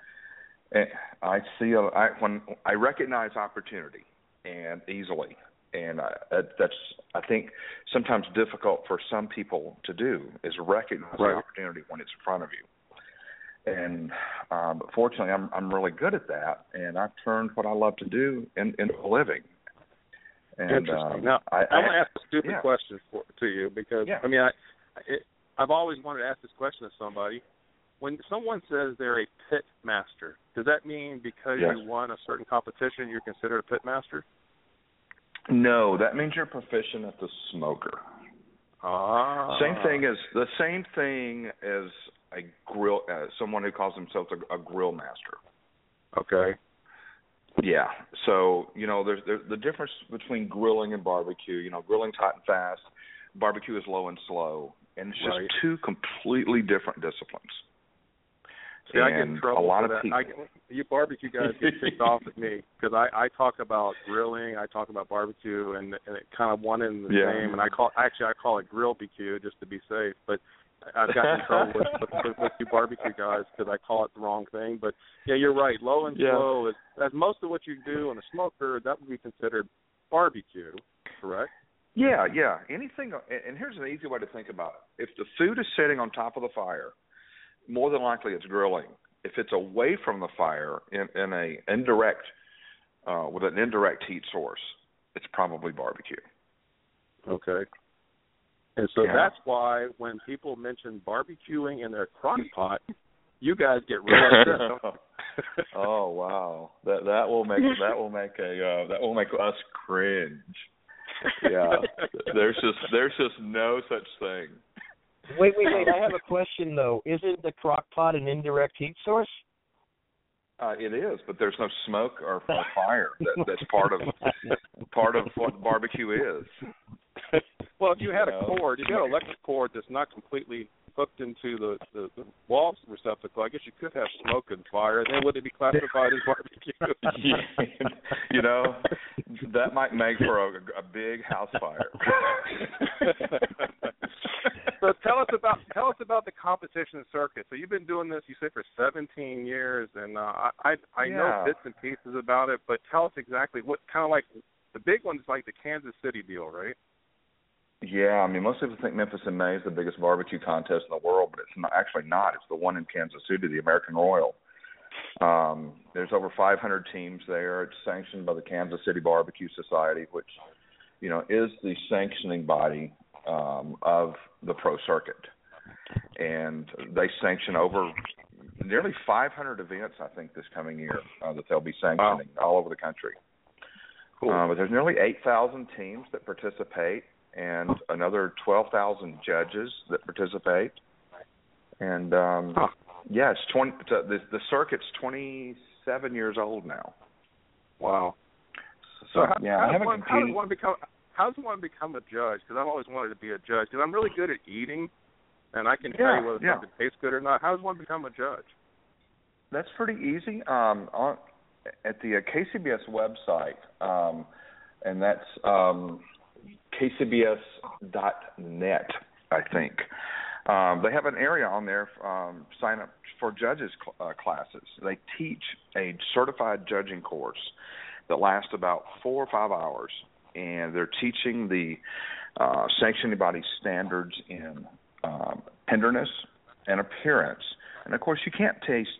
I see when I recognize opportunity and easily. And that's, I think, sometimes difficult for some people to do, is recognize the opportunity when it's in front of you. And fortunately, I'm really good at that, and I've turned what I love to do into a living. And, interesting. Now, I want to ask a stupid question to you because I've always wanted to ask this question to somebody. When someone says they're a pit master, does that mean because you won a certain competition, you're considered a pit master? No, that means you're proficient at the smoker. Same thing as a grill, someone who calls themselves a grill master. Okay. Yeah. So there's the difference between grilling and barbecue. Grilling's hot and fast, barbecue is low and slow, and it's just two completely different disciplines. See, I get in trouble for that. You barbecue guys get ticked off at me because I talk about grilling, I talk about barbecue, and it kind of one in the same. And I call it grill BQ just to be safe. But I've gotten in trouble with you barbecue guys because I call it the wrong thing. But yeah, you're right. Low and slow is as most of what you do on a smoker, that would be considered barbecue, correct? Yeah. Anything. And here's an easy way to think about it: if the food is sitting on top of the fire, more than likely it's grilling. If it's away from the fire in a indirect with an indirect heat source, it's probably barbecue. Okay. And so that's why when people mention barbecuing in their crock pot, you guys get real upset. Oh wow, that will make us cringe. Yeah, there's just no such thing. Wait. I have a question, though. Isn't the crock pot an indirect heat source? It is, but there's no smoke or fire. That's part of what barbecue is. Well, if you had a cord, if you had an electric cord that's not completely hooked into the wall receptacle, I guess you could have smoke and fire. Then would it be classified as barbecue? That might make for a big house fire. So tell us about the competition circuit. So you've been doing this, you say, for 17 years, and I know bits and pieces about it, but tell us exactly what kind of like the big one's like the Kansas City deal, right? Yeah, most people think Memphis in May is the biggest barbecue contest in the world, but it's actually not. It's the one in Kansas City, the American Royal. There's over 500 teams there. It's sanctioned by the Kansas City Barbecue Society, which, is the sanctioning body of the pro circuit. And they sanction over nearly 500 events, I think, this coming year that they'll be sanctioning all over the country. Cool. But there's nearly 8,000 teams that participate and another 12,000 judges that participate. And, it's 20. The circuit's 27 years old now. Wow. So how does one become a judge? Because I've always wanted to be a judge. Because I'm really good at eating, and I can tell you whether something tastes good or not. How does one become a judge? That's pretty easy. At the KCBS website, and that's kcbs.net, I think. They have an area on there, sign up for judges classes. They teach a certified judging course that lasts about 4 or 5 hours, and they're teaching the sanctioning body standards in tenderness and appearance. And of course, you can't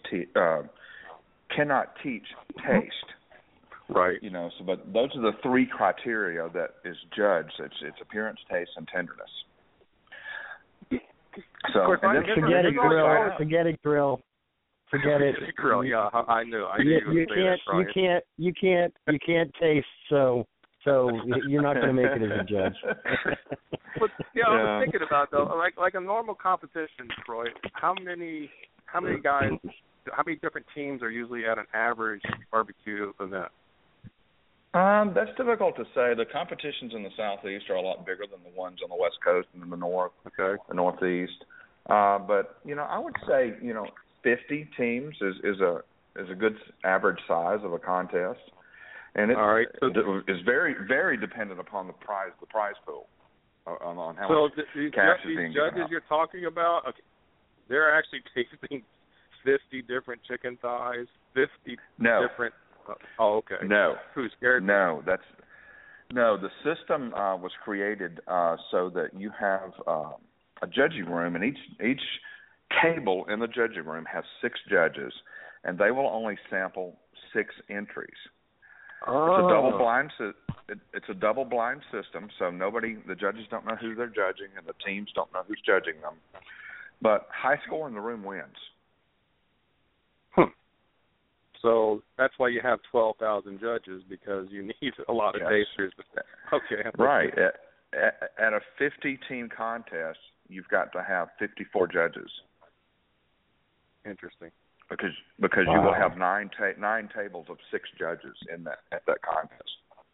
cannot teach taste. Right. But those are the 3 criteria that is judged. It's appearance, taste, and tenderness. So forget it, grill. Forget it, grill. Forget it. Grill. Yeah, I knew. You can't taste. So you're not going to make it as a judge. But I was thinking about though, like a normal competition, Troy. How many guys? How many different teams are usually at an average barbecue event? That's difficult to say. The competitions in the Southeast are a lot bigger than the ones on the West Coast and in the North, the Northeast. But I would say 50 teams is a good average size of a contest, and it's very very dependent upon the prize pool on how much cash is being given out. So these judges you're talking about, they're actually tasting 50 different chicken thighs, 50 different. Oh, okay. No. Who's scared? No, the system was created so that you have a judging room, and each table in the judging room has 6 judges, and they will only sample 6 entries. Oh. It's a double blind. It's a double blind system, so the judges don't know who they're judging, and the teams don't know who's judging them. But high score in the room wins. So that's why you have 12,000 judges, because you need a lot of tasters. Okay. Right. At a 50-team contest, you've got to have 54 judges. Interesting. Because you will have nine tables of 6 judges at that contest.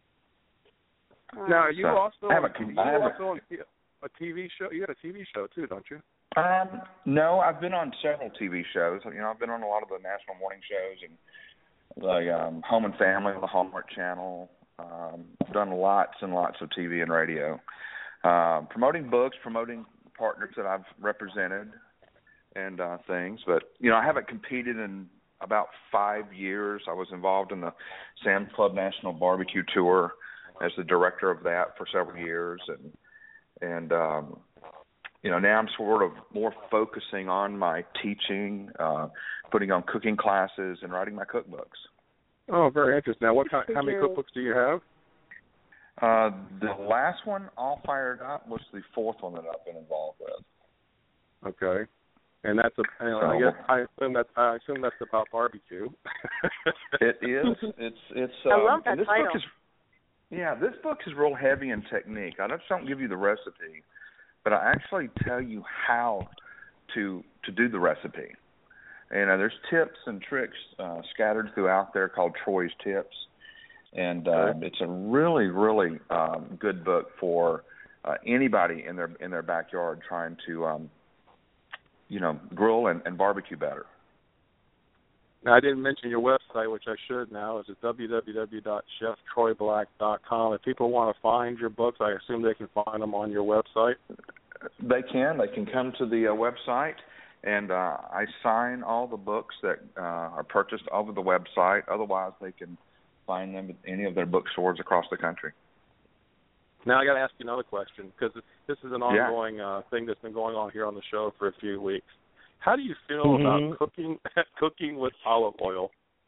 Now you also on a TV show. You got a TV show too, don't you? No, I've been on several TV shows. I've been on a lot of the national morning shows and the Home and Family on the Hallmark Channel. I've done lots and lots of TV and radio, promoting books, promoting partners that I've represented, and things. But I haven't competed in about 5 years. I was involved in the Sam's Club National Barbecue Tour as the director of that for several years, and now I'm sort of more focusing on my teaching, putting on cooking classes, and writing my cookbooks. Oh, very interesting. Now, how many cookbooks do you have? The last one, All Fired Up, was the 4th one that I've been involved with. Okay, and that's I assume that's about barbecue. It is. It's. I love that this title. This book is real heavy in technique. I just don't give you the recipe, but I actually tell you how to do the recipe. And there's tips and tricks scattered throughout there called Troy's Tips, and it's a really, really good book for anybody in their backyard trying to grill and barbecue better. Now, I didn't mention your website, which I should now. It's www.cheftroyblack.com. If people want to find your books, I assume they can find them on your website. They can. They can come to the website, and I sign all the books that are purchased over the website. Otherwise, they can find them at any of their bookstores across the country. Now, I got to ask you another question, because this is an ongoing thing that's been going on here on the show for a few weeks. How do you feel about cooking with olive oil?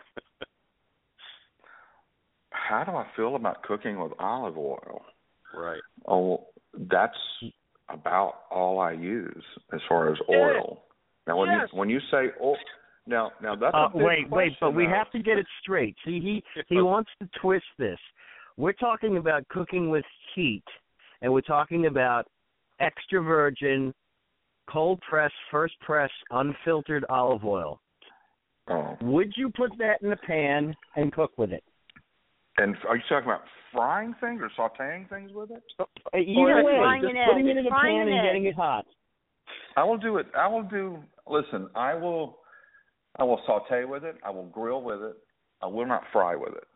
How do I feel about cooking with olive oil? Right. Oh, that's about all I use as far as oil. Now, when you say oil, now that's a big wait, question, but we have to get it straight. See, he wants to twist this. We're talking about cooking with heat, and we're talking about extra virgin, cold press, first press, unfiltered olive oil. Oh. Would you put that in a pan and cook with it? And are you talking about frying things or sautéing things with it? Either way, just putting it in a pan and getting it hot. I will do it. I will sauté with it. I will grill with it. I will not fry with it.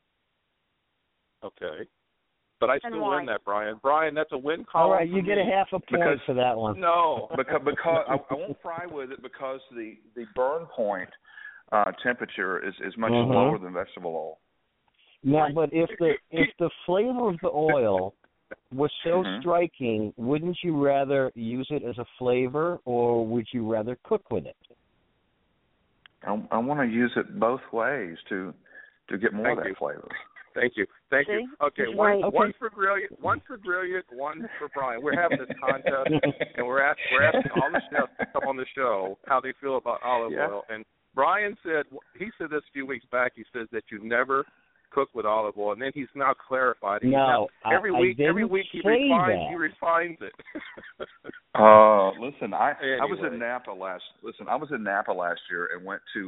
Okay. But I still win that, Brian. Brian, that's a win column. All right, you get a half a point for that one. No, because I won't fry with it because the burn point temperature is much lower than vegetable oil. Now, but if the flavor of the oil was so striking, wouldn't you rather use it as a flavor, or would you rather cook with it? I want to use it both ways to get more of that flavor. Thank you. Okay, right. one for Brilliant, one for Brian. We're having this contest, and we're asking all the chefs to come on the show how they feel about olive oil. And Brian said this a few weeks back. He says that you never cook with olive oil, and then he's now clarified. Every week he refines it. Listen, I was in Napa last year and went to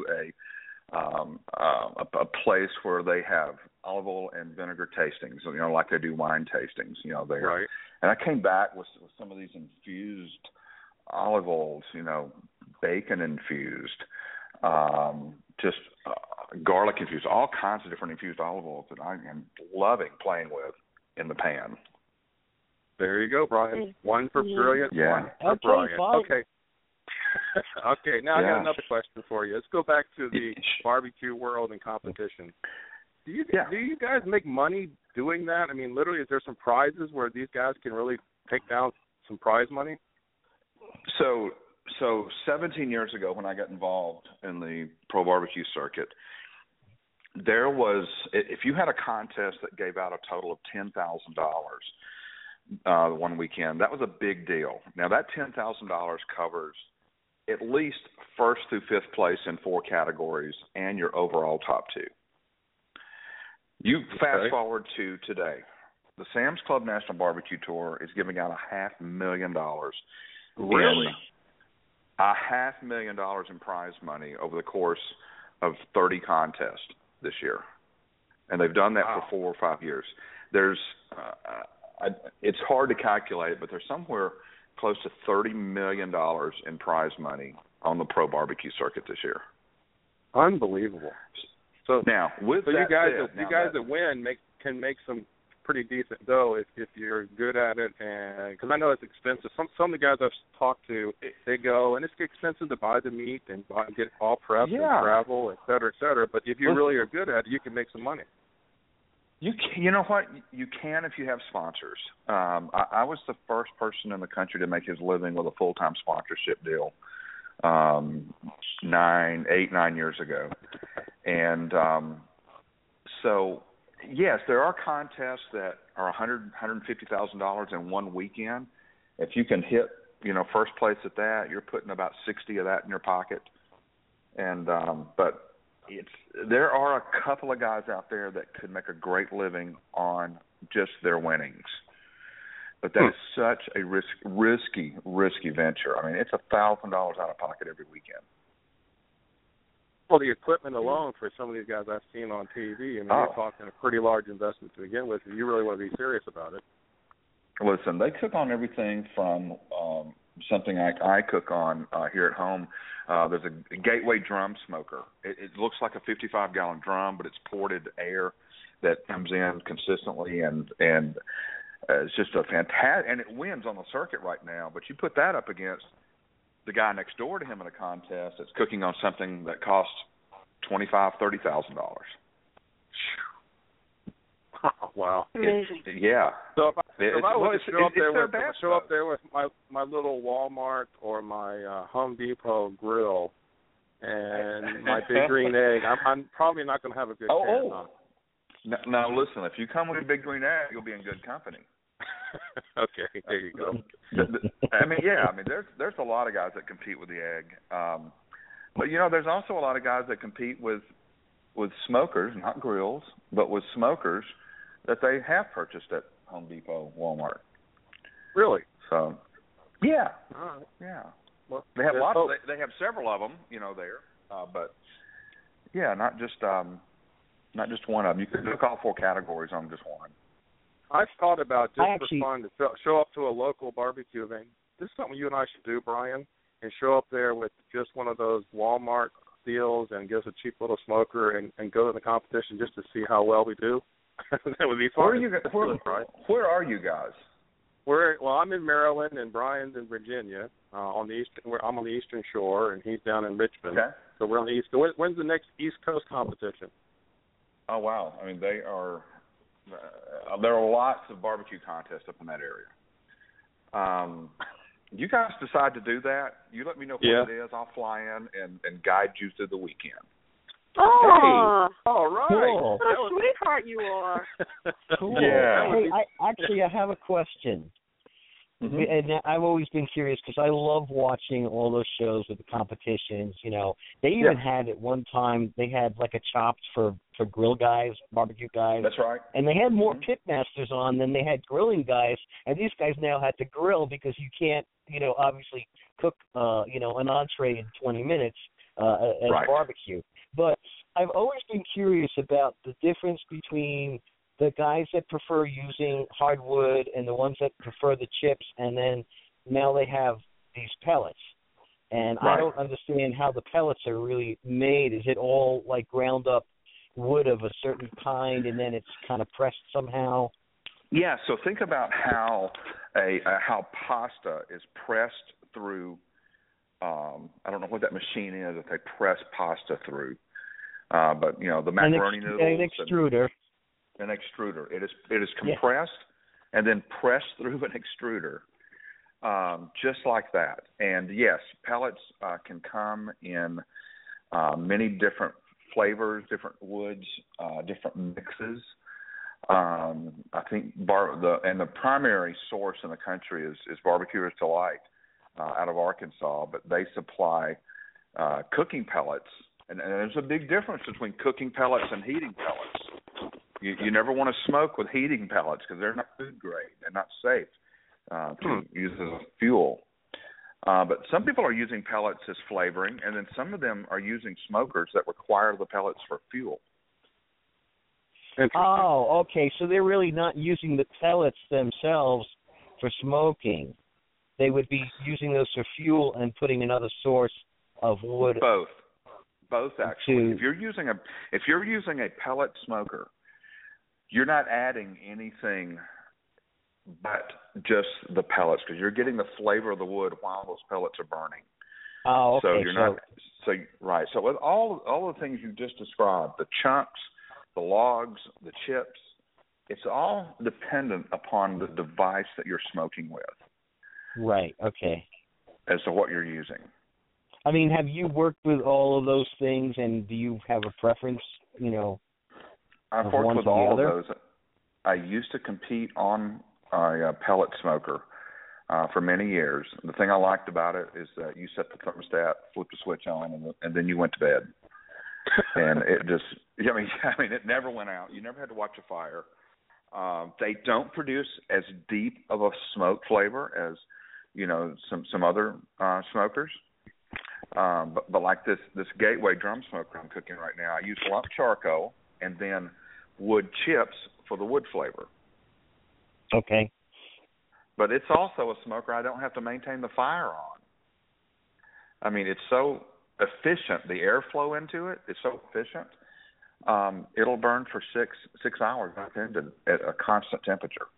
a place where they have olive oil and vinegar tastings, like they do wine tastings, there. Right. And I came back with some of these infused olive oils, bacon infused, garlic infused, all kinds of different infused olive oils that I am loving playing with in the pan. There you go, Brian. One for Brilliant, one for Brian. Fine. Okay. Okay, now I got another question for you. Let's go back to the barbecue world and competition. Do you guys make money doing that? I mean, literally, is there some prizes where these guys can really take down some prize money? So 17 years ago when I got involved in the pro barbecue circuit, there was, if you had a contest that gave out a total of $10,000 one weekend, that was a big deal. Now, that $10,000 covers at least first through fifth place in 4 categories and your overall top 2. You fast forward to today. The Sam's Club National Barbecue Tour is giving out $500,000. Really? $500,000 in prize money over the course of 30 contests this year, and they've done that for 4 or 5 years. There's, it's hard to calculate, but there's somewhere close to $30 million in prize money on the pro barbecue circuit this year. Unbelievable. So now, you guys that win can make some pretty decent dough if you're good at it, and because I know it's expensive. Some of the guys I've talked to, they go, and it's expensive to buy the meat and get all prepped and travel, et cetera, et cetera. But if you really are good at it, you can make some money. You know what? You can if you have sponsors. I was the first person in the country to make his living with a full-time sponsorship deal 9 years ago. And so, yes, there are contests that are $150,000 in one weekend. If you can hit, first place at that, you're putting about 60 of that in your pocket. And but there are a couple of guys out there that could make a great living on just their winnings. But that is such a risky venture. I mean, it's $1,000 out of pocket every weekend. Well, the equipment alone for some of these guys I've seen on TV, you're talking a pretty large investment to begin with. You really want to be serious about it. Listen, they cook on everything from something I cook on here at home. There's a Gateway drum smoker. It looks like a 55-gallon drum, but it's ported air that comes in consistently, and it's just a fantastic, and it wins on the circuit right now. But you put that up against the guy next door to him in a contest that's cooking on something that costs $25,000-$30,000. Wow! Amazing. Yeah. So if I was to show up there with my little Walmart or my Home Depot grill and my big green egg, I'm probably not going to have a good chance on it. Now listen, if you come with a big green egg, you'll be in good company. Okay, there you go. There's a lot of guys that compete with the egg, but there's also a lot of guys that compete with smokers, not grills, but with smokers that they have purchased at Home Depot, Walmart. Really? So, yeah, all right. Yeah. Well, they have lots. They have several of them, there, but yeah, not just one of them. You can look all 4 categories on just one. I've thought about for fun to show up to a local barbecue event. This is something you and I should do, Brian, and show up there with just one of those Walmart deals and get us a cheap little smoker and go to the competition just to see how well we do. That would be fun. Where are you guys? I'm in Maryland and Brian's in Virginia. I'm on the Eastern Shore and he's down in Richmond. Okay. So we're on the East Coast. When's the next East Coast competition? Oh wow! I mean, they are. There are lots of barbecue contests up in that area. You guys decide to do that, you let me know what it is. I'll fly in and guide you through the weekend. Oh, all right. Cool. what a sweetheart you are. Cool. Yeah. Hey, I have a question. Mm-hmm. And I've always been curious because I love watching all those shows with the competitions. You know, they even had at one time they had like a chops for grill guys, barbecue guys. That's right. And they had more pit masters on than they had grilling guys. And these guys now had to grill because you can't, you know, obviously cook, you know, an entree in 20 minutes as barbecue. But I've always been curious about the difference between the guys that prefer using hardwood and the ones that prefer the chips, and then now they have these pellets. And I don't understand how the pellets are really made. Is it all like ground up wood of a certain kind and then it's kind of pressed somehow? Yeah, so think about how how pasta is pressed through, I don't know what that machine is that they press pasta through. But, you know, the macaroni noodles. An extruder. An extruder. It is compressed and then pressed through an extruder, just like that. And yes, pellets can come in many different flavors, different woods, different mixes. I think the primary source in the country is Barbecuers Delight out of Arkansas, but they supply cooking pellets, and there's a big difference between cooking pellets and heating pellets. You never want to smoke with heating pellets because they're not food grade. They're not safe to use as a fuel. But some people are using pellets as flavoring, and then some of them are using smokers that require the pellets for fuel. Oh, okay. So they're really not using the pellets themselves for smoking. They would be using those for fuel and putting another source of wood. Both actually. If you're using a pellet smoker, you're not adding anything but just the pellets because you're getting the flavor of the wood while those pellets are burning. Oh, okay. So you're not right. So with all the things you just described, the chunks, the logs, the chips, it's all dependent upon the device that you're smoking with. Right. Okay. As to what you're using. I mean, have you worked with all of those things, and do you have a preference? You know. I've worked with all of those. I used to compete on a pellet smoker for many years. The thing I liked about it is that you set the thermostat, flip the switch on, and then you went to bed. And it just, I mean, it never went out. You never had to watch a fire. They don't produce as deep of a smoke flavor as, you know, some other smokers. But like this Gateway drum smoker I'm cooking right now, I use lump charcoal and then wood chips for the wood flavor. Okay. But it's also a smoker I don't have to maintain the fire on. I mean, it's so efficient. The airflow into it is so efficient. It'll burn for six hours at a constant temperature.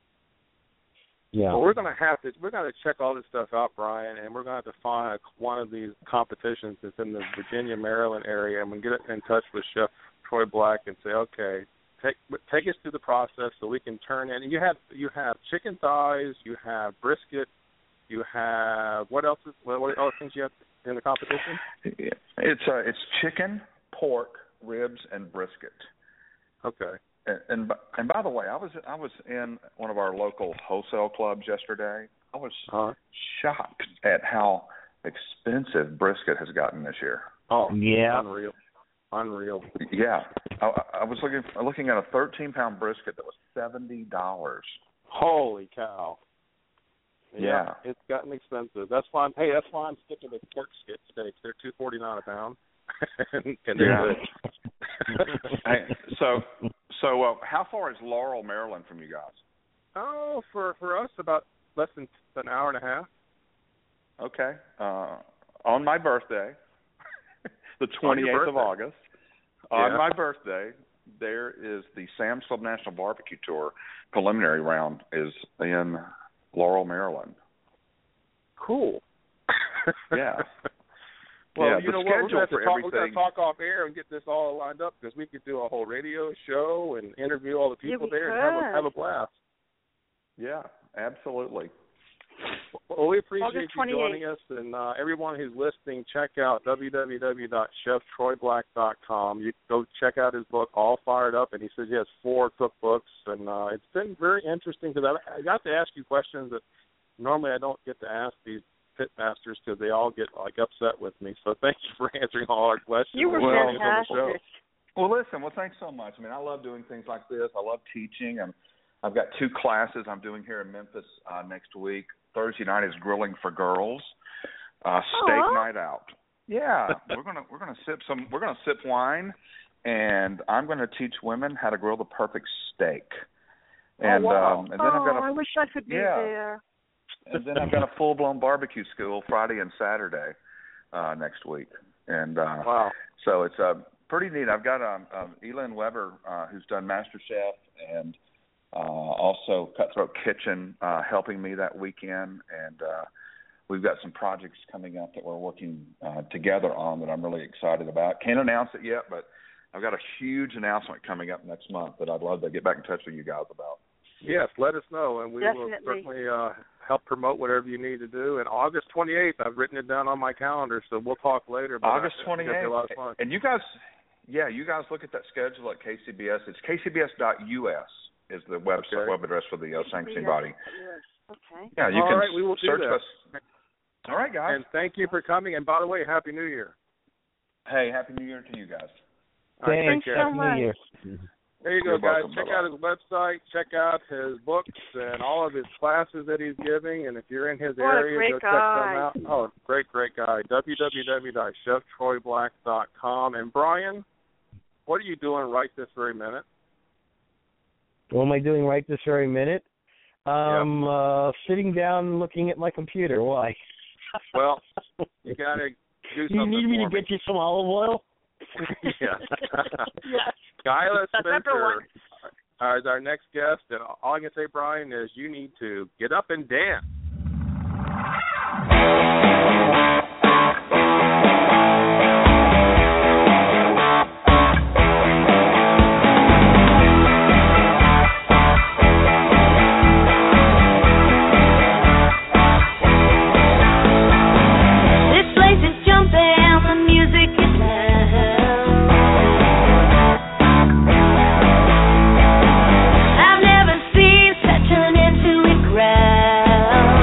Yeah. Well, we're gonna check all this stuff out, Brian, and we're gonna have to find one of these competitions that's in the Virginia, Maryland area, and we'll get in touch with Chef Troy Black and say, okay, take us through the process so we can turn in. You have chicken thighs, you have brisket, you have what else? What other things you have in the competition? It's chicken, pork, ribs, and brisket. Okay. And by the way, I was in one of our local wholesale clubs yesterday. I was shocked at how expensive brisket has gotten this year. Oh, yeah, unreal. Yeah, I was looking at a 13-pound brisket that was $70. Holy cow! Yeah, it's gotten expensive. That's why I'm sticking with pork steaks. They're $2.49 a pound. and they're good. So how far is Laurel, Maryland from you guys? Oh, for us, about less than an hour and a half. Okay. On my birthday, the 28th of August, on my birthday, there is the Sam's Club National Barbecue Tour preliminary round is in Laurel, Maryland. Cool. Yeah. Well, you know what? We're going to talk off air and get this all lined up because we could do a whole radio show and interview all the people there and have a blast. Yeah, absolutely. Well, we appreciate August you 28th. joining us, and everyone who's listening, check out www.cheftroyblack.com. You go check out his book, All Fired Up, and he says he has 4 cookbooks, and it's been very interesting because I got to ask you questions that normally I don't get to ask these pit masters because they all get upset with me. So thank you for answering all our questions. You were fantastic. Well, listen. Well, thanks so much. I mean, I love doing things like this. I love teaching, and I've got 2 classes I'm doing here in Memphis next week. Thursday night is Grilling for Girls, steak night out. Yeah, we're gonna sip wine, and I'm gonna teach women how to grill the perfect steak. And wow. And then I've got I wish I could be there. And then I've got a full-blown barbecue school Friday and Saturday next week. And wow. So it's pretty neat. I've got Elin Weber, who's done MasterChef, and also Cutthroat Kitchen helping me that weekend. And we've got some projects coming up that we're working together on that I'm really excited about. Can't announce it yet, but I've got a huge announcement coming up next month that I'd love to get back in touch with you guys about. Yes, let us know, and we will certainly help promote whatever you need to do. And August 28th, I've written it down on my calendar, so we'll talk later. But August 28th. And you guys look at that schedule at KCBS. It's kcbs.us is the website web address for the sanctioning body. Okay. Yeah, you can we will search do that. us. All right, guys. And thank you for coming. And by the way, Happy New Year. Hey, Happy New Year to you guys. All right, Thanks. take care. Happy New Year. There you go, You're guys. welcome. Check Bye-bye. out his website. Check out his books and all of his classes that he's giving. And if you're in his area, go check them out. Oh, great guy. www.cheftroyblack.com. And Brian, what are you doing right this very minute? What am I doing right this very minute? Sitting down and looking at my computer. Why? Well, you got to do something. You need me to for get you some olive oil? Yeah. Yes. Skyla That's Spencer everyone. is our next guest, and all I can say, Brian, is you need to get up and dance. This place is jumping, the music is loud. I've never seen such an into it crowd.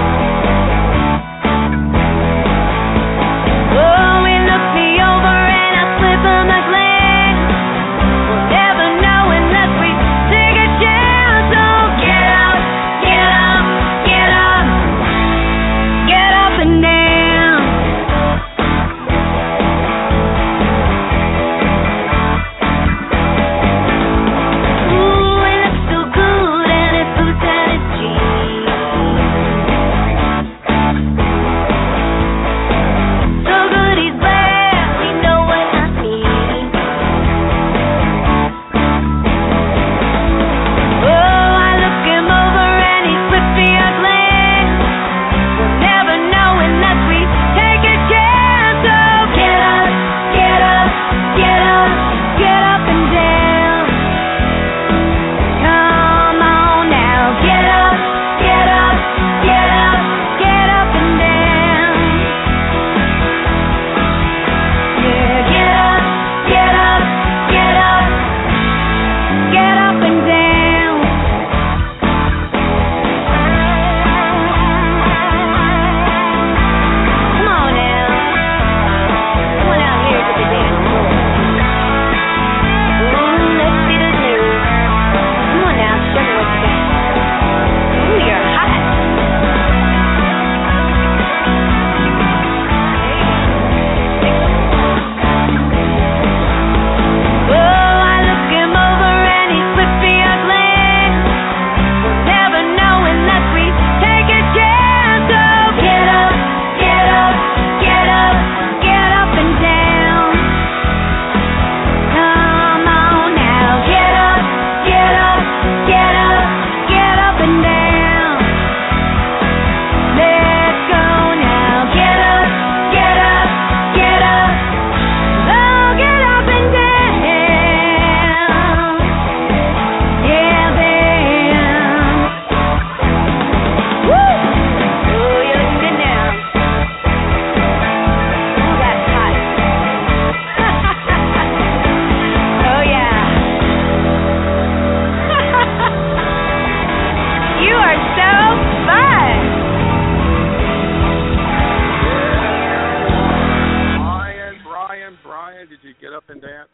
Brian, did you get up and dance?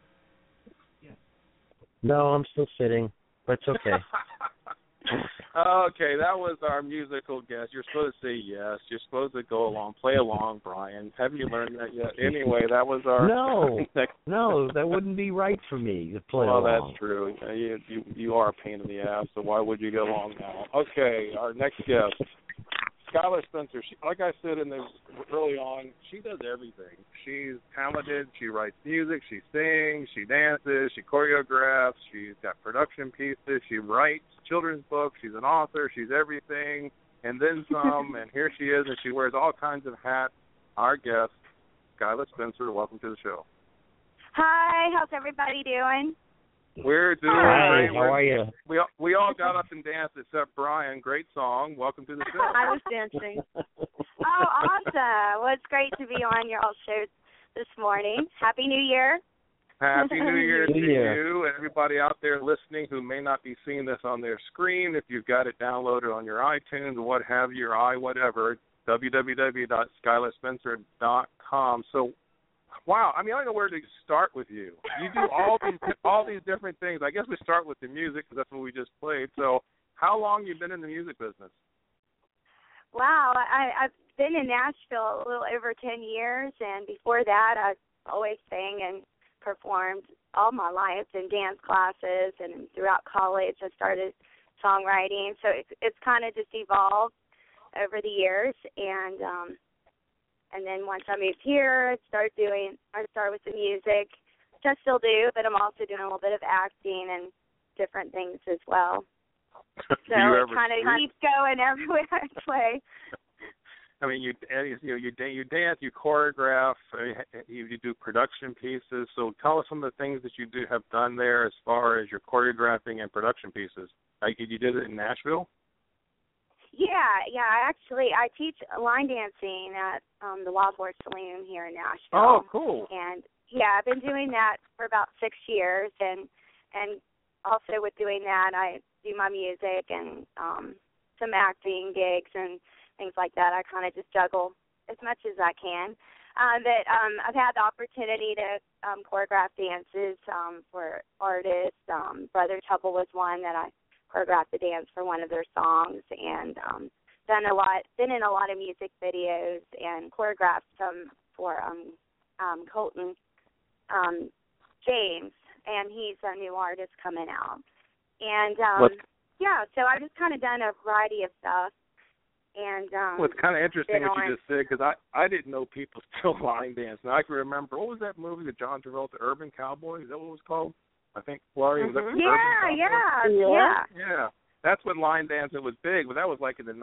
No, I'm still sitting, but it's okay. Okay, that was our musical guest. You're supposed to say yes. You're supposed to go along, play along, Brian. Have you learned that yet? Anyway, that was our No, that wouldn't be right for me to play well, along. that's true. You are a pain in the ass, so why would you go along now? Okay, our next guest, Skylar Spencer. Like I said early on, she does everything. She's talented. She writes music. She sings. She dances. She choreographs. She's got production pieces. She writes children's books. She's an author. She's everything and then some. And here she is, and she wears all kinds of hats. Our guest, Skylar Spencer. Welcome to the show. Hi. How's everybody doing? We're doing great. Hi, how are you? We all got up and danced except Brian. Great song. Welcome to the show. I was dancing. Oh, awesome. Well, it's great to be on your all show this morning. Happy New Year. Happy New Year to New Year. you and everybody out there listening who may not be seeing this on their screen. If you've got it downloaded on your iTunes or what have you, or whatever, www.skylarspencer.com. So, wow, I mean, I don't know where to start with you. You do all these different things. I guess we start with the music because that's what we just played. So how long you been in the music business? Wow. I've been in Nashville a little over 10 years, and before that I've always sang and performed all my life in dance classes, and throughout college I started songwriting. So it's kind of just evolved over the years, and then once I moved here, I started with the music, which I still do, but I'm also doing a little bit of acting and different things as well. So it kind of keeps going everywhere I play. I mean, you dance, you choreograph, you do production pieces. So tell us some of the things that you have done there as far as your choreographing and production pieces. Like you did it in Nashville? Yeah. I teach line dancing at the Wild Horse Saloon here in Nashville. Oh, cool. And yeah, I've been doing that for about 6 years, and also with doing that, I do my music and some acting gigs and things like that. I kind of just juggle as much as I can. But I've had the opportunity to choreograph dances for artists. Brother Trouble was one that I choreographed the dance for one of their songs, and been in a lot of music videos and choreographed some for Colton James, and he's a new artist coming out. And so I've just kind of done a variety of stuff. And well, it's kind of interesting what you just said, because I didn't know people still line dance. And I can remember, what was that movie with John Travolta, Urban Cowboy? Is that what it was called? I think, Laurie, was that Urban Cowboy? Yeah. That's when line dancing was big, but that was like in the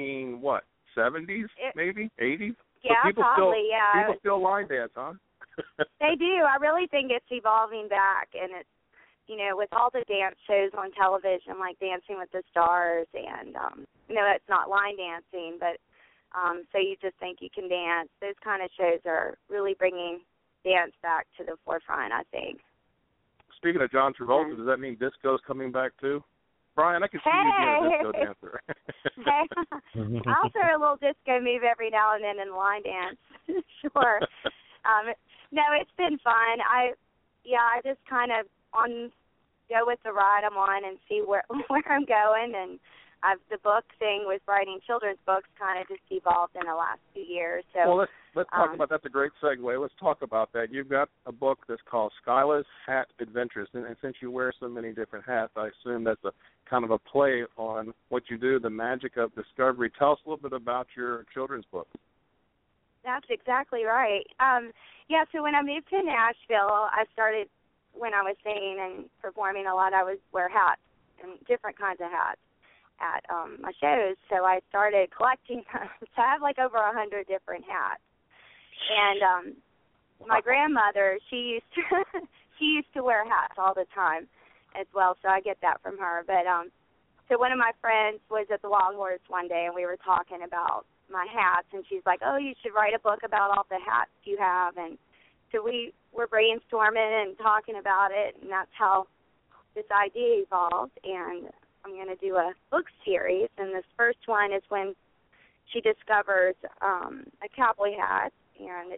70s, maybe 80s. Yeah, so people still line dance, huh? They do. I really think it's evolving back, and it's, with all the dance shows on television, like Dancing with the Stars, and it's not line dancing, but so you just think you can dance. Those kind of shows are really bringing dance back to the forefront, I think. Speaking of John Travolta, does that mean disco's coming back too? Brian, I can see you being a disco dancer. I'll throw a little disco move every now and then in the line dance. Sure. No, it's been fun. I just kind of go with the ride I'm on and see where I'm going, and the book thing with writing children's books kind of just evolved in the last few years. So, well, let's talk about that's a great segue. Let's talk about that. You've got a book that's called Skylar's Hat Adventures, and since you wear so many different hats, I assume that's a kind of a play on what you do, the magic of discovery. Tell us a little bit about your children's book. That's exactly right. So when I moved to Nashville, I started, when I was singing and performing a lot, I would wear hats, and different kinds of hats at my shows. So I started collecting them. So I have like over 100 different hats. And my grandmother, she used to wear hats all the time as well, so I get that from her. But so one of my friends was at the Wild Horse one day, and we were talking about my hats, and she's like, "Oh, you should write a book about all the hats you have." And so we were brainstorming and talking about it, and that's how this idea evolved. And I'm going to do a book series, and this first one is when she discovers a cowboy hat, and it takes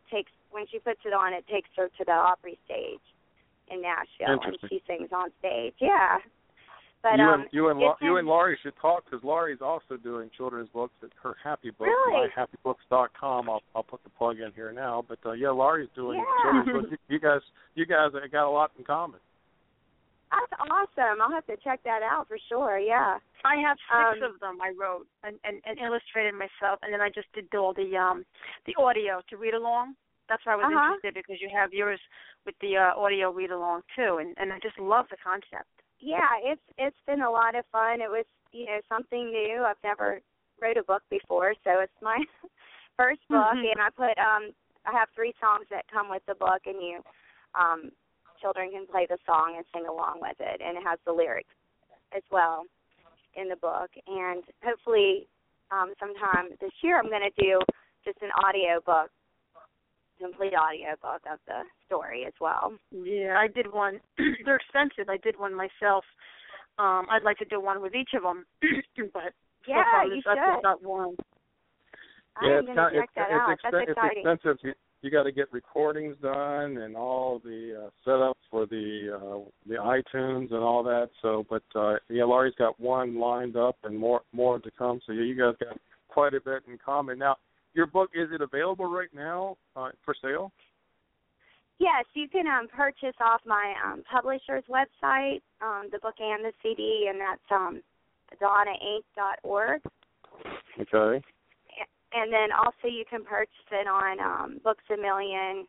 when she puts it on, it takes her to the Opry stage in Nashville, and she sings on stage. Yeah. But you and Laurie should talk, because Laurie's also doing children's books at her Happy Books, really? myhappybooks.com. I'll put the plug in here now. But Laurie's doing children's books. You guys have got a lot in common. That's awesome. I'll have to check that out for sure. Yeah. I have 6 of them I wrote and illustrated myself, and then I just did all the audio to read along. That's why I was interested, because you have yours with the audio read along too, and I just love the concept. Yeah, it's been a lot of fun. It was, something new. I've never wrote a book before, so it's my first book, and I have 3 songs that come with the book, and children can play the song and sing along with it, and it has the lyrics as well in the book. And hopefully sometime this year I'm going to do just an audio book, complete audio book of the story as well. Yeah, I did one. They're expensive. I did one myself. I'd like to do one with each of them, but yeah, so far you I've should. just got one. Yeah, I'm going to check that out. That's exciting. It's expensive. You got to get recordings done and all the setup for the iTunes and all that. So, but Laurie's got one lined up and more to come. So you guys got quite a bit in common. Now, your book, is it available right now for sale? Yes, you can purchase off my publisher's website, the book and the CD, and that's DonnaInc.org. Okay. And then also you can purchase it on Books A Million,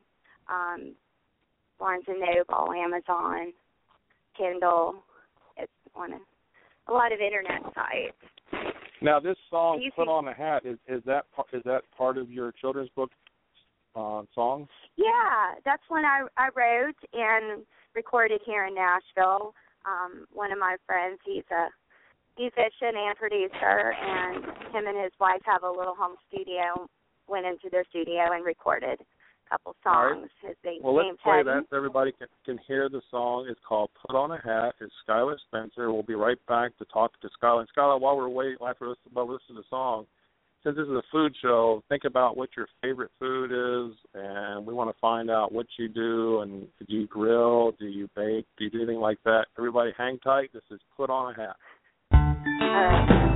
Barnes & Noble, Amazon, Kindle. It's on a lot of internet sites. Now, this song, Put on a Hat, is that part of your children's book songs? Yeah, that's one I wrote and recorded here in Nashville. One of my friends, he's a musician and producer, and him and his wife have a little home studio, went into their studio and recorded a couple songs. Right. Well, let's play that so everybody can hear the song. It's called Put on a Hat. It's Skylar Spencer. We'll be right back to talk to Skylar. And Skylar, while we're waiting, after listening to the song, since this is a food show, think about what your favorite food is, and we want to find out what you do, and do you grill, do you bake, do you do anything like that? Everybody hang tight. This is Put on a Hat. All right.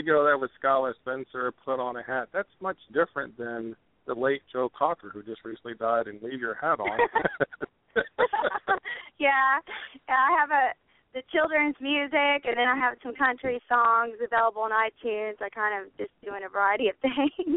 we go. That was Skylar Spencer, Put on a Hat. That's much different than the late Joe Cocker, who just recently died, and Leave Your Hat On. Yeah, I have the children's music, and then I have some country songs available on iTunes. I kind of just doing a variety of things.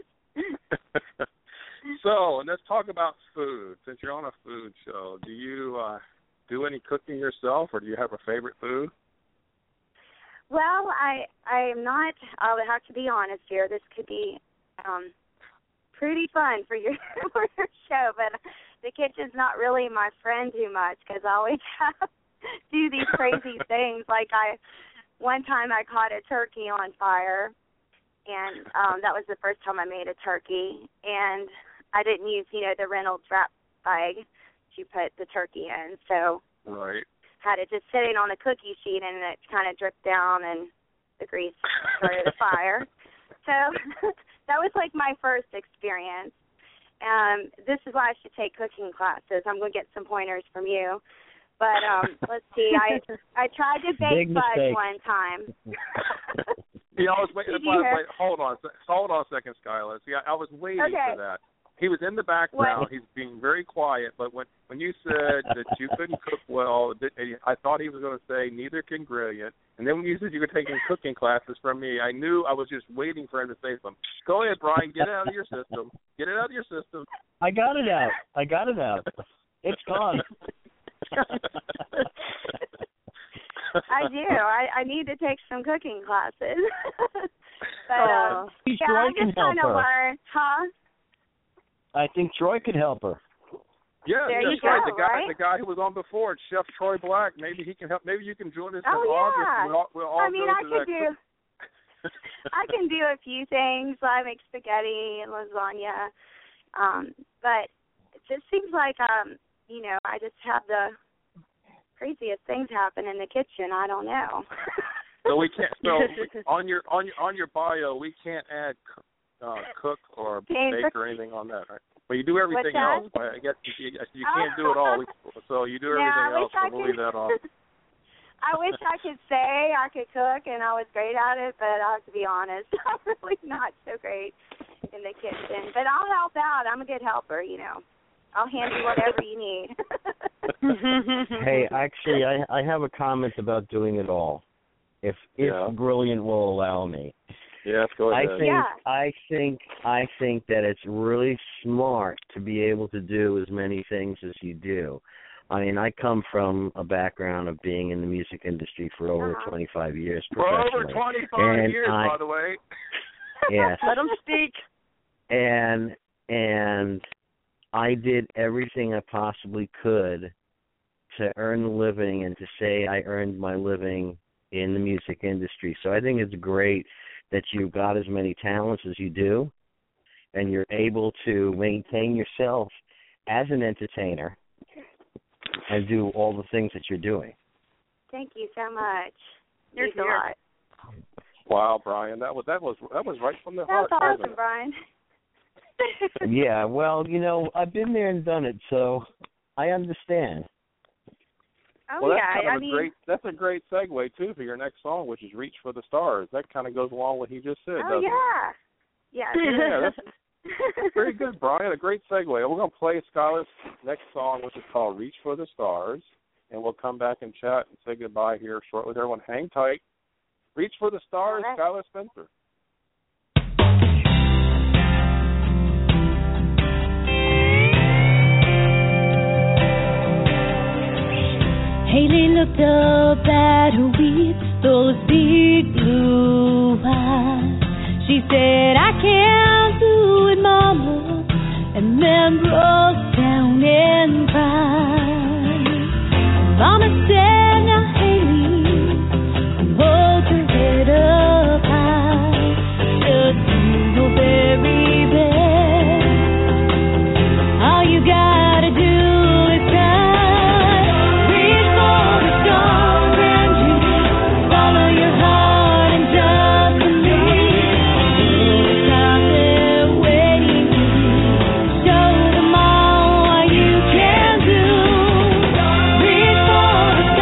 So, let's talk about food. Since you're on a food show, do you do any cooking yourself, or do you have a favorite food? Well, I'm not. I'll have to be honest here. This could be pretty fun for your for your show, but the kitchen's not really my friend too much because I always have do these crazy things. Like one time I caught a turkey on fire, and that was the first time I made a turkey, and I didn't use the Reynolds wrap bag to put the turkey in, so right. Had it just sitting on a cookie sheet, and it kind of dripped down, and the grease started a fire. So that was like my first experience. This is why I should take cooking classes. I'm going to get some pointers from you. But let's see. I tried to bake fudge one time. Yeah, I was waiting. Wait, hold on a second, Skylar. See, I was waiting for that. He was in the background. He's being very quiet. But when you said that you couldn't cook well, I thought he was going to say neither can Brilliant. And then when you said you were taking cooking classes from me, I knew I was just waiting for him to say something. Go ahead, Brian. Get it out of your system. Get it out of your system. I got it out. It's gone. I do. I need to take some cooking classes. But I'm just trying to learn, huh? I think Troy could help her. Yeah, that's right. The guy who was on before, Chef Troy Black. Maybe he can help. Maybe you can join us in August. We'll all I can do a few things. I make spaghetti and lasagna, but it just seems like I just have the craziest things happen in the kitchen. I don't know. So we can't. So on your bio, we can't add cook or bake or anything on that, right? But you do everything else. I guess you can't do it all. So you do everything else. So we'll leave that off. I wish I could say I could cook and I was great at it, but I have to be honest, I'm really not so great in the kitchen. But I'll help out. I'm a good helper, I'll hand you whatever you need. Hey, actually, I have a comment about doing it all, if Brilliant will allow me. Yes, go ahead. I think that it's really smart to be able to do as many things as you do. I mean, I come from a background of being in the music industry for over 25 years professionally. For over 25 years, by the way. Yes. Let them speak. And I did everything I possibly could to earn a living and to say I earned my living in the music industry. So I think it's great that you've got as many talents as you do, and you're able to maintain yourself as an entertainer and do all the things that you're doing. Thank you so much. You're a lot. Wow, Brian, that was right from the heart. That's awesome, Brian. Yeah, well, I've been there and done it, so I understand. Oh, well, that's that's a great segue too for your next song, which is "Reach for the Stars." That kind of goes along with what he just said. Oh yeah. That's very good, Brian. A great segue. We're going to play Skylar's next song, which is called "Reach for the Stars," and we'll come back and chat and say goodbye here shortly. Everyone, hang tight. "Reach for the Stars," Skylar Spencer. Haley looked up at her weeds, those big blue eyes. She said, "I can't do it, Mama," and then broke down and cried. Mama said, "Now, Haley, hold your head up high. Just do your very best. All you gotta do is try. Show them all what you can do. Reach for the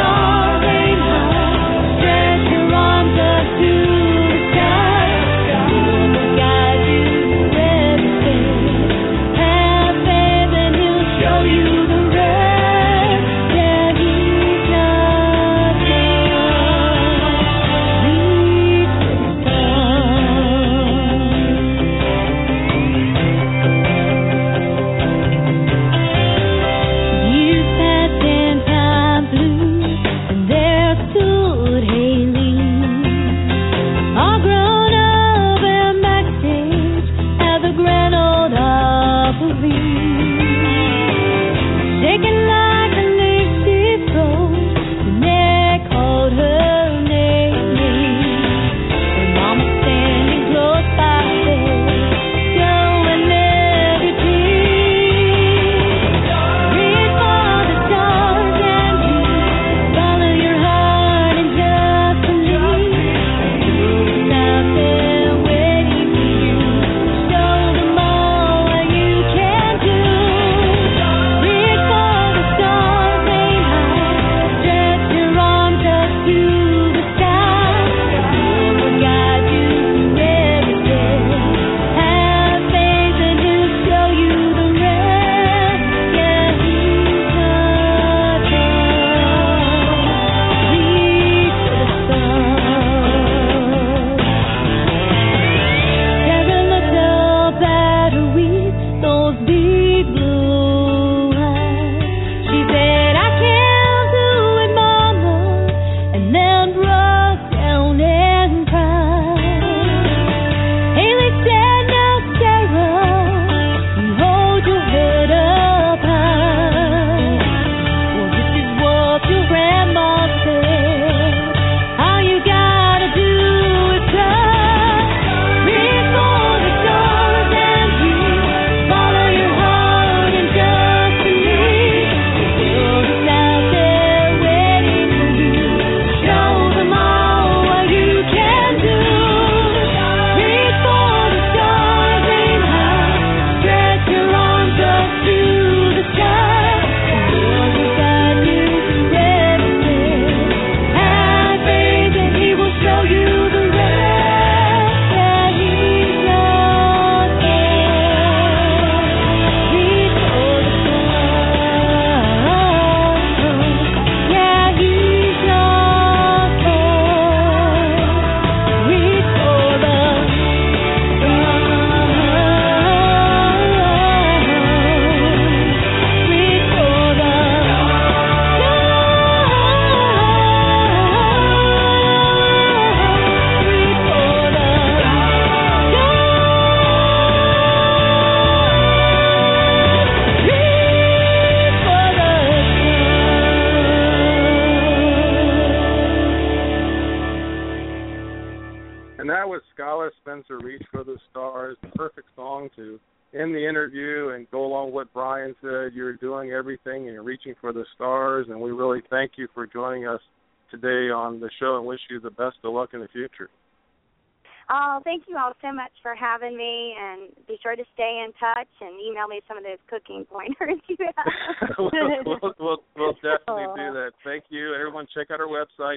Brian said, you're doing everything and you're reaching for the stars, and we really thank you for joining us today on the show and wish you the best of luck in the future. Oh, thank you all so much for having me, and be sure to stay in touch and email me some of those cooking pointers you have. we'll definitely do that. Thank you. Everyone, check out our website,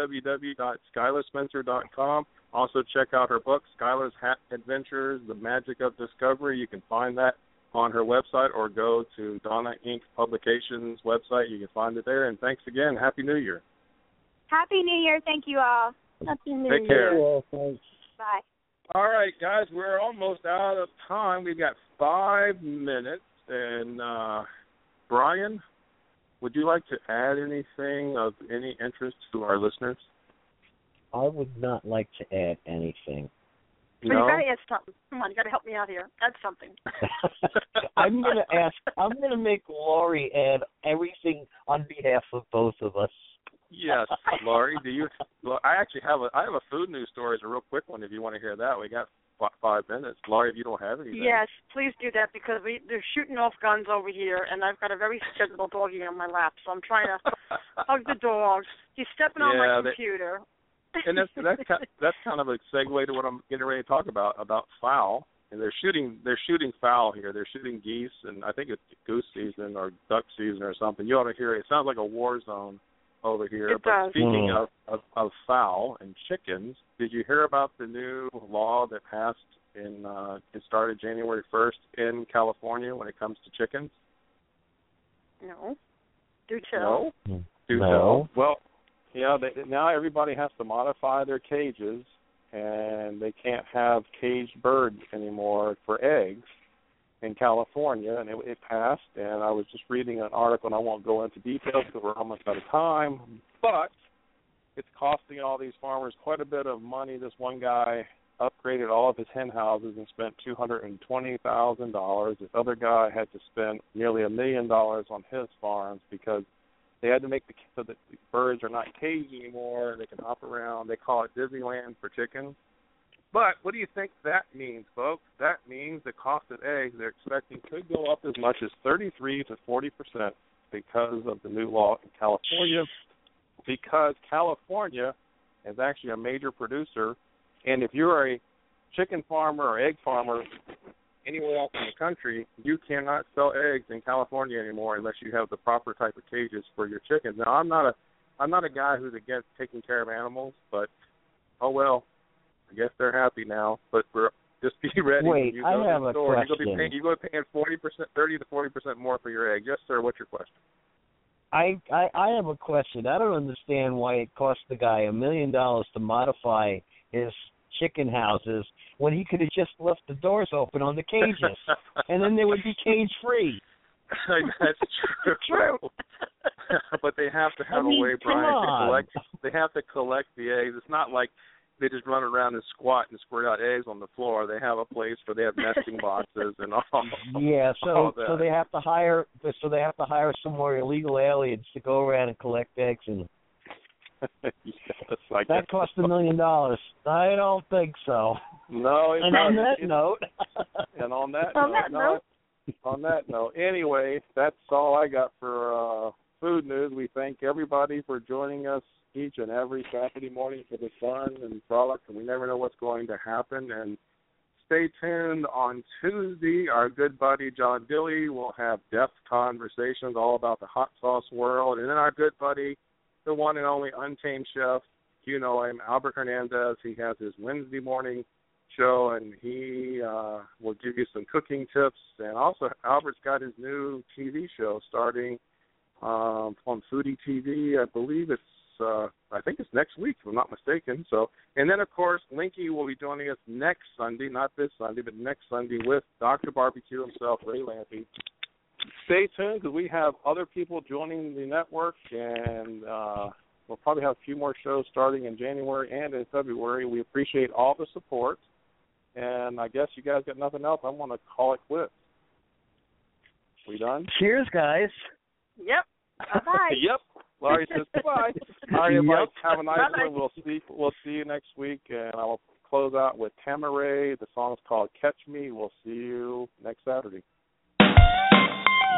www.skylarspencer.com. Also, check out her book, Skylar's Hat Adventures, The Magic of Discovery. You can find that on her website, or go to Donna Inc. Publications website. You can find it there. And thanks again. Happy New Year. Happy New Year. Thank you all. Happy New Take care. Year. Bye. All right, guys, we're almost out of time. We've got 5 minutes. And, Brian, would you like to add anything of any interest to our listeners? I would not like to add anything. No? You got to add something. Come on, you got to help me out here. Add something. I'm going to make Laurie add everything on behalf of both of us. Yes, Laurie. I actually have a food news story. It's a real quick one if you want to hear that. We got 5 minutes. Laurie, if you don't have anything. Yes, please do that, because they're shooting off guns over here, and I've got a very scheduled doggy on my lap, so I'm trying to hug the dog. He's stepping on my computer. And that's kind of a segue to what I'm getting ready to talk about fowl. And they're shooting fowl here. They're shooting geese, and I think it's goose season or duck season or something. You ought to hear it. It sounds like a war zone over here. It does. Speaking of fowl and chickens, did you hear about the new law that passed it started January 1st in California when it comes to chickens? No. Do tell. No. Do tell. Well, now everybody has to modify their cages, and they can't have caged birds anymore for eggs in California, and it passed. And I was just reading an article, and I won't go into details because we're almost out of time, but it's costing all these farmers quite a bit of money. This one guy upgraded all of his hen houses and spent $220,000. This other guy had to spend nearly $1 million on his farms because they had to make so that the birds are not caged anymore. They can hop around. They call it Disneyland for chickens. But what do you think that means, folks? That means the cost of eggs they're expecting could go up as much as 33 to 40% because of the new law in California, because California is actually a major producer. And if you're a chicken farmer or egg farmer anywhere else in the country, you cannot sell eggs in California anymore unless you have the proper type of cages for your chickens. Now, I'm not a guy who's against taking care of animals, but oh well, I guess they're happy now. But just be ready. Wait, when you go I have to the a store, question. You're going to be paying 30 to 40% more for your egg. Yes, sir. What's your question? I have a question. I don't understand why it cost the guy $1 million to modify his chicken houses when he could have just left the doors open on the cages, and then they would be cage free. That's true. But they have to have a way, Brian, to collect. They have to collect the eggs. It's not like they just run around and squat and squirt out eggs on the floor. They have a place where they have nesting boxes and all. Yeah, all that. so they have to hire some more illegal aliens to go around and collect eggs, and that cost $1 million. I don't think so. No, it and doesn't. On that note. And on that note, anyway, that's all I got for food news. We thank everybody for joining us each and every Saturday morning for the fun and frolic, and we never know what's going to happen. And stay tuned on Tuesday. Our good buddy John Dilley will have depth conversations all about the hot sauce world. And then our good buddy, the one and only Untamed Chef, you know him, Albert Hernandez. He has his Wednesday morning show, and he will give you some cooking tips. And also, Albert's got his new TV show starting on Foodie TV. I believe I think it's next week, if I'm not mistaken. So, and then, of course, Linky will be joining us next Sunday, not this Sunday, but next Sunday with Dr. Barbecue himself, Ray Lampe. Stay tuned because we have other people joining the network, and we'll probably have a few more shows starting in January and in February. We appreciate all the support, and I guess you guys got nothing else. I want to call it quits. We done? Cheers, guys. Yep. Bye-bye. Yep. Laurie says goodbye. All right, everybody, have a nice one. We'll see you next week, and I will close out with Tamaray. The song is called Catch Me. We'll see you next Saturday.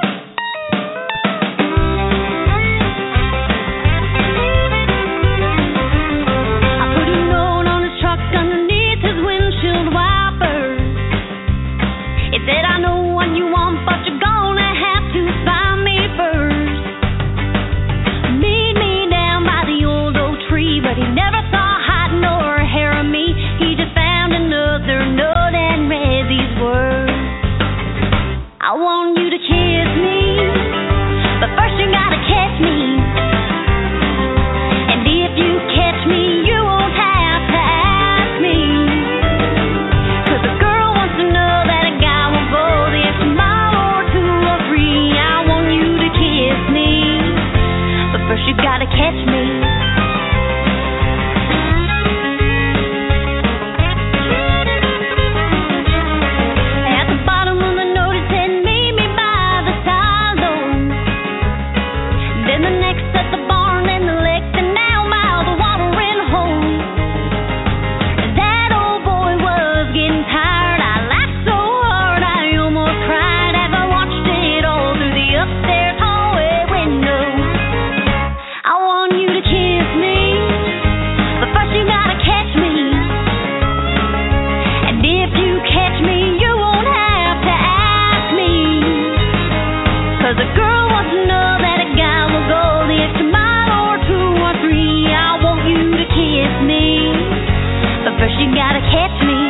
wants to know that a guy will go the extra mile or 2 or 3. I want you to kiss me, but first you gotta catch me.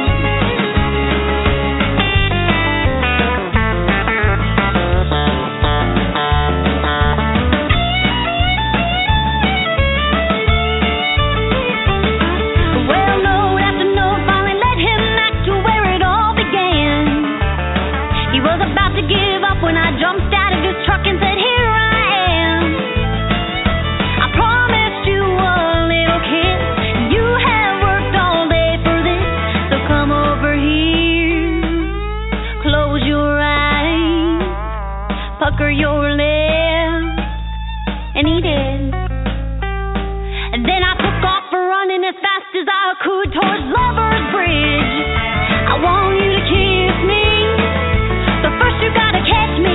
When I jumped out of his truck and said, here I am. I promised you a little kiss. You have worked all day for this, so come over here. Close your eyes, pucker your lips, and he did. And then I took off running as fast as I could towards Lover's Bridge. I want you to kiss me, but first you gotta catch me.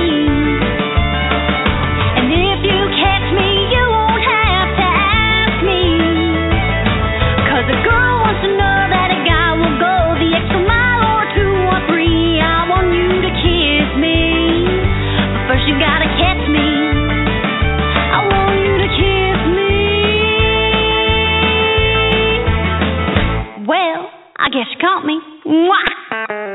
And if you catch me, you won't have to ask me. 'Cause a girl wants to know that a guy will go the extra mile or 2 or 3. I want you to kiss me, but first you gotta catch me. I want you to kiss me. Well, I guess you caught me. Mwah!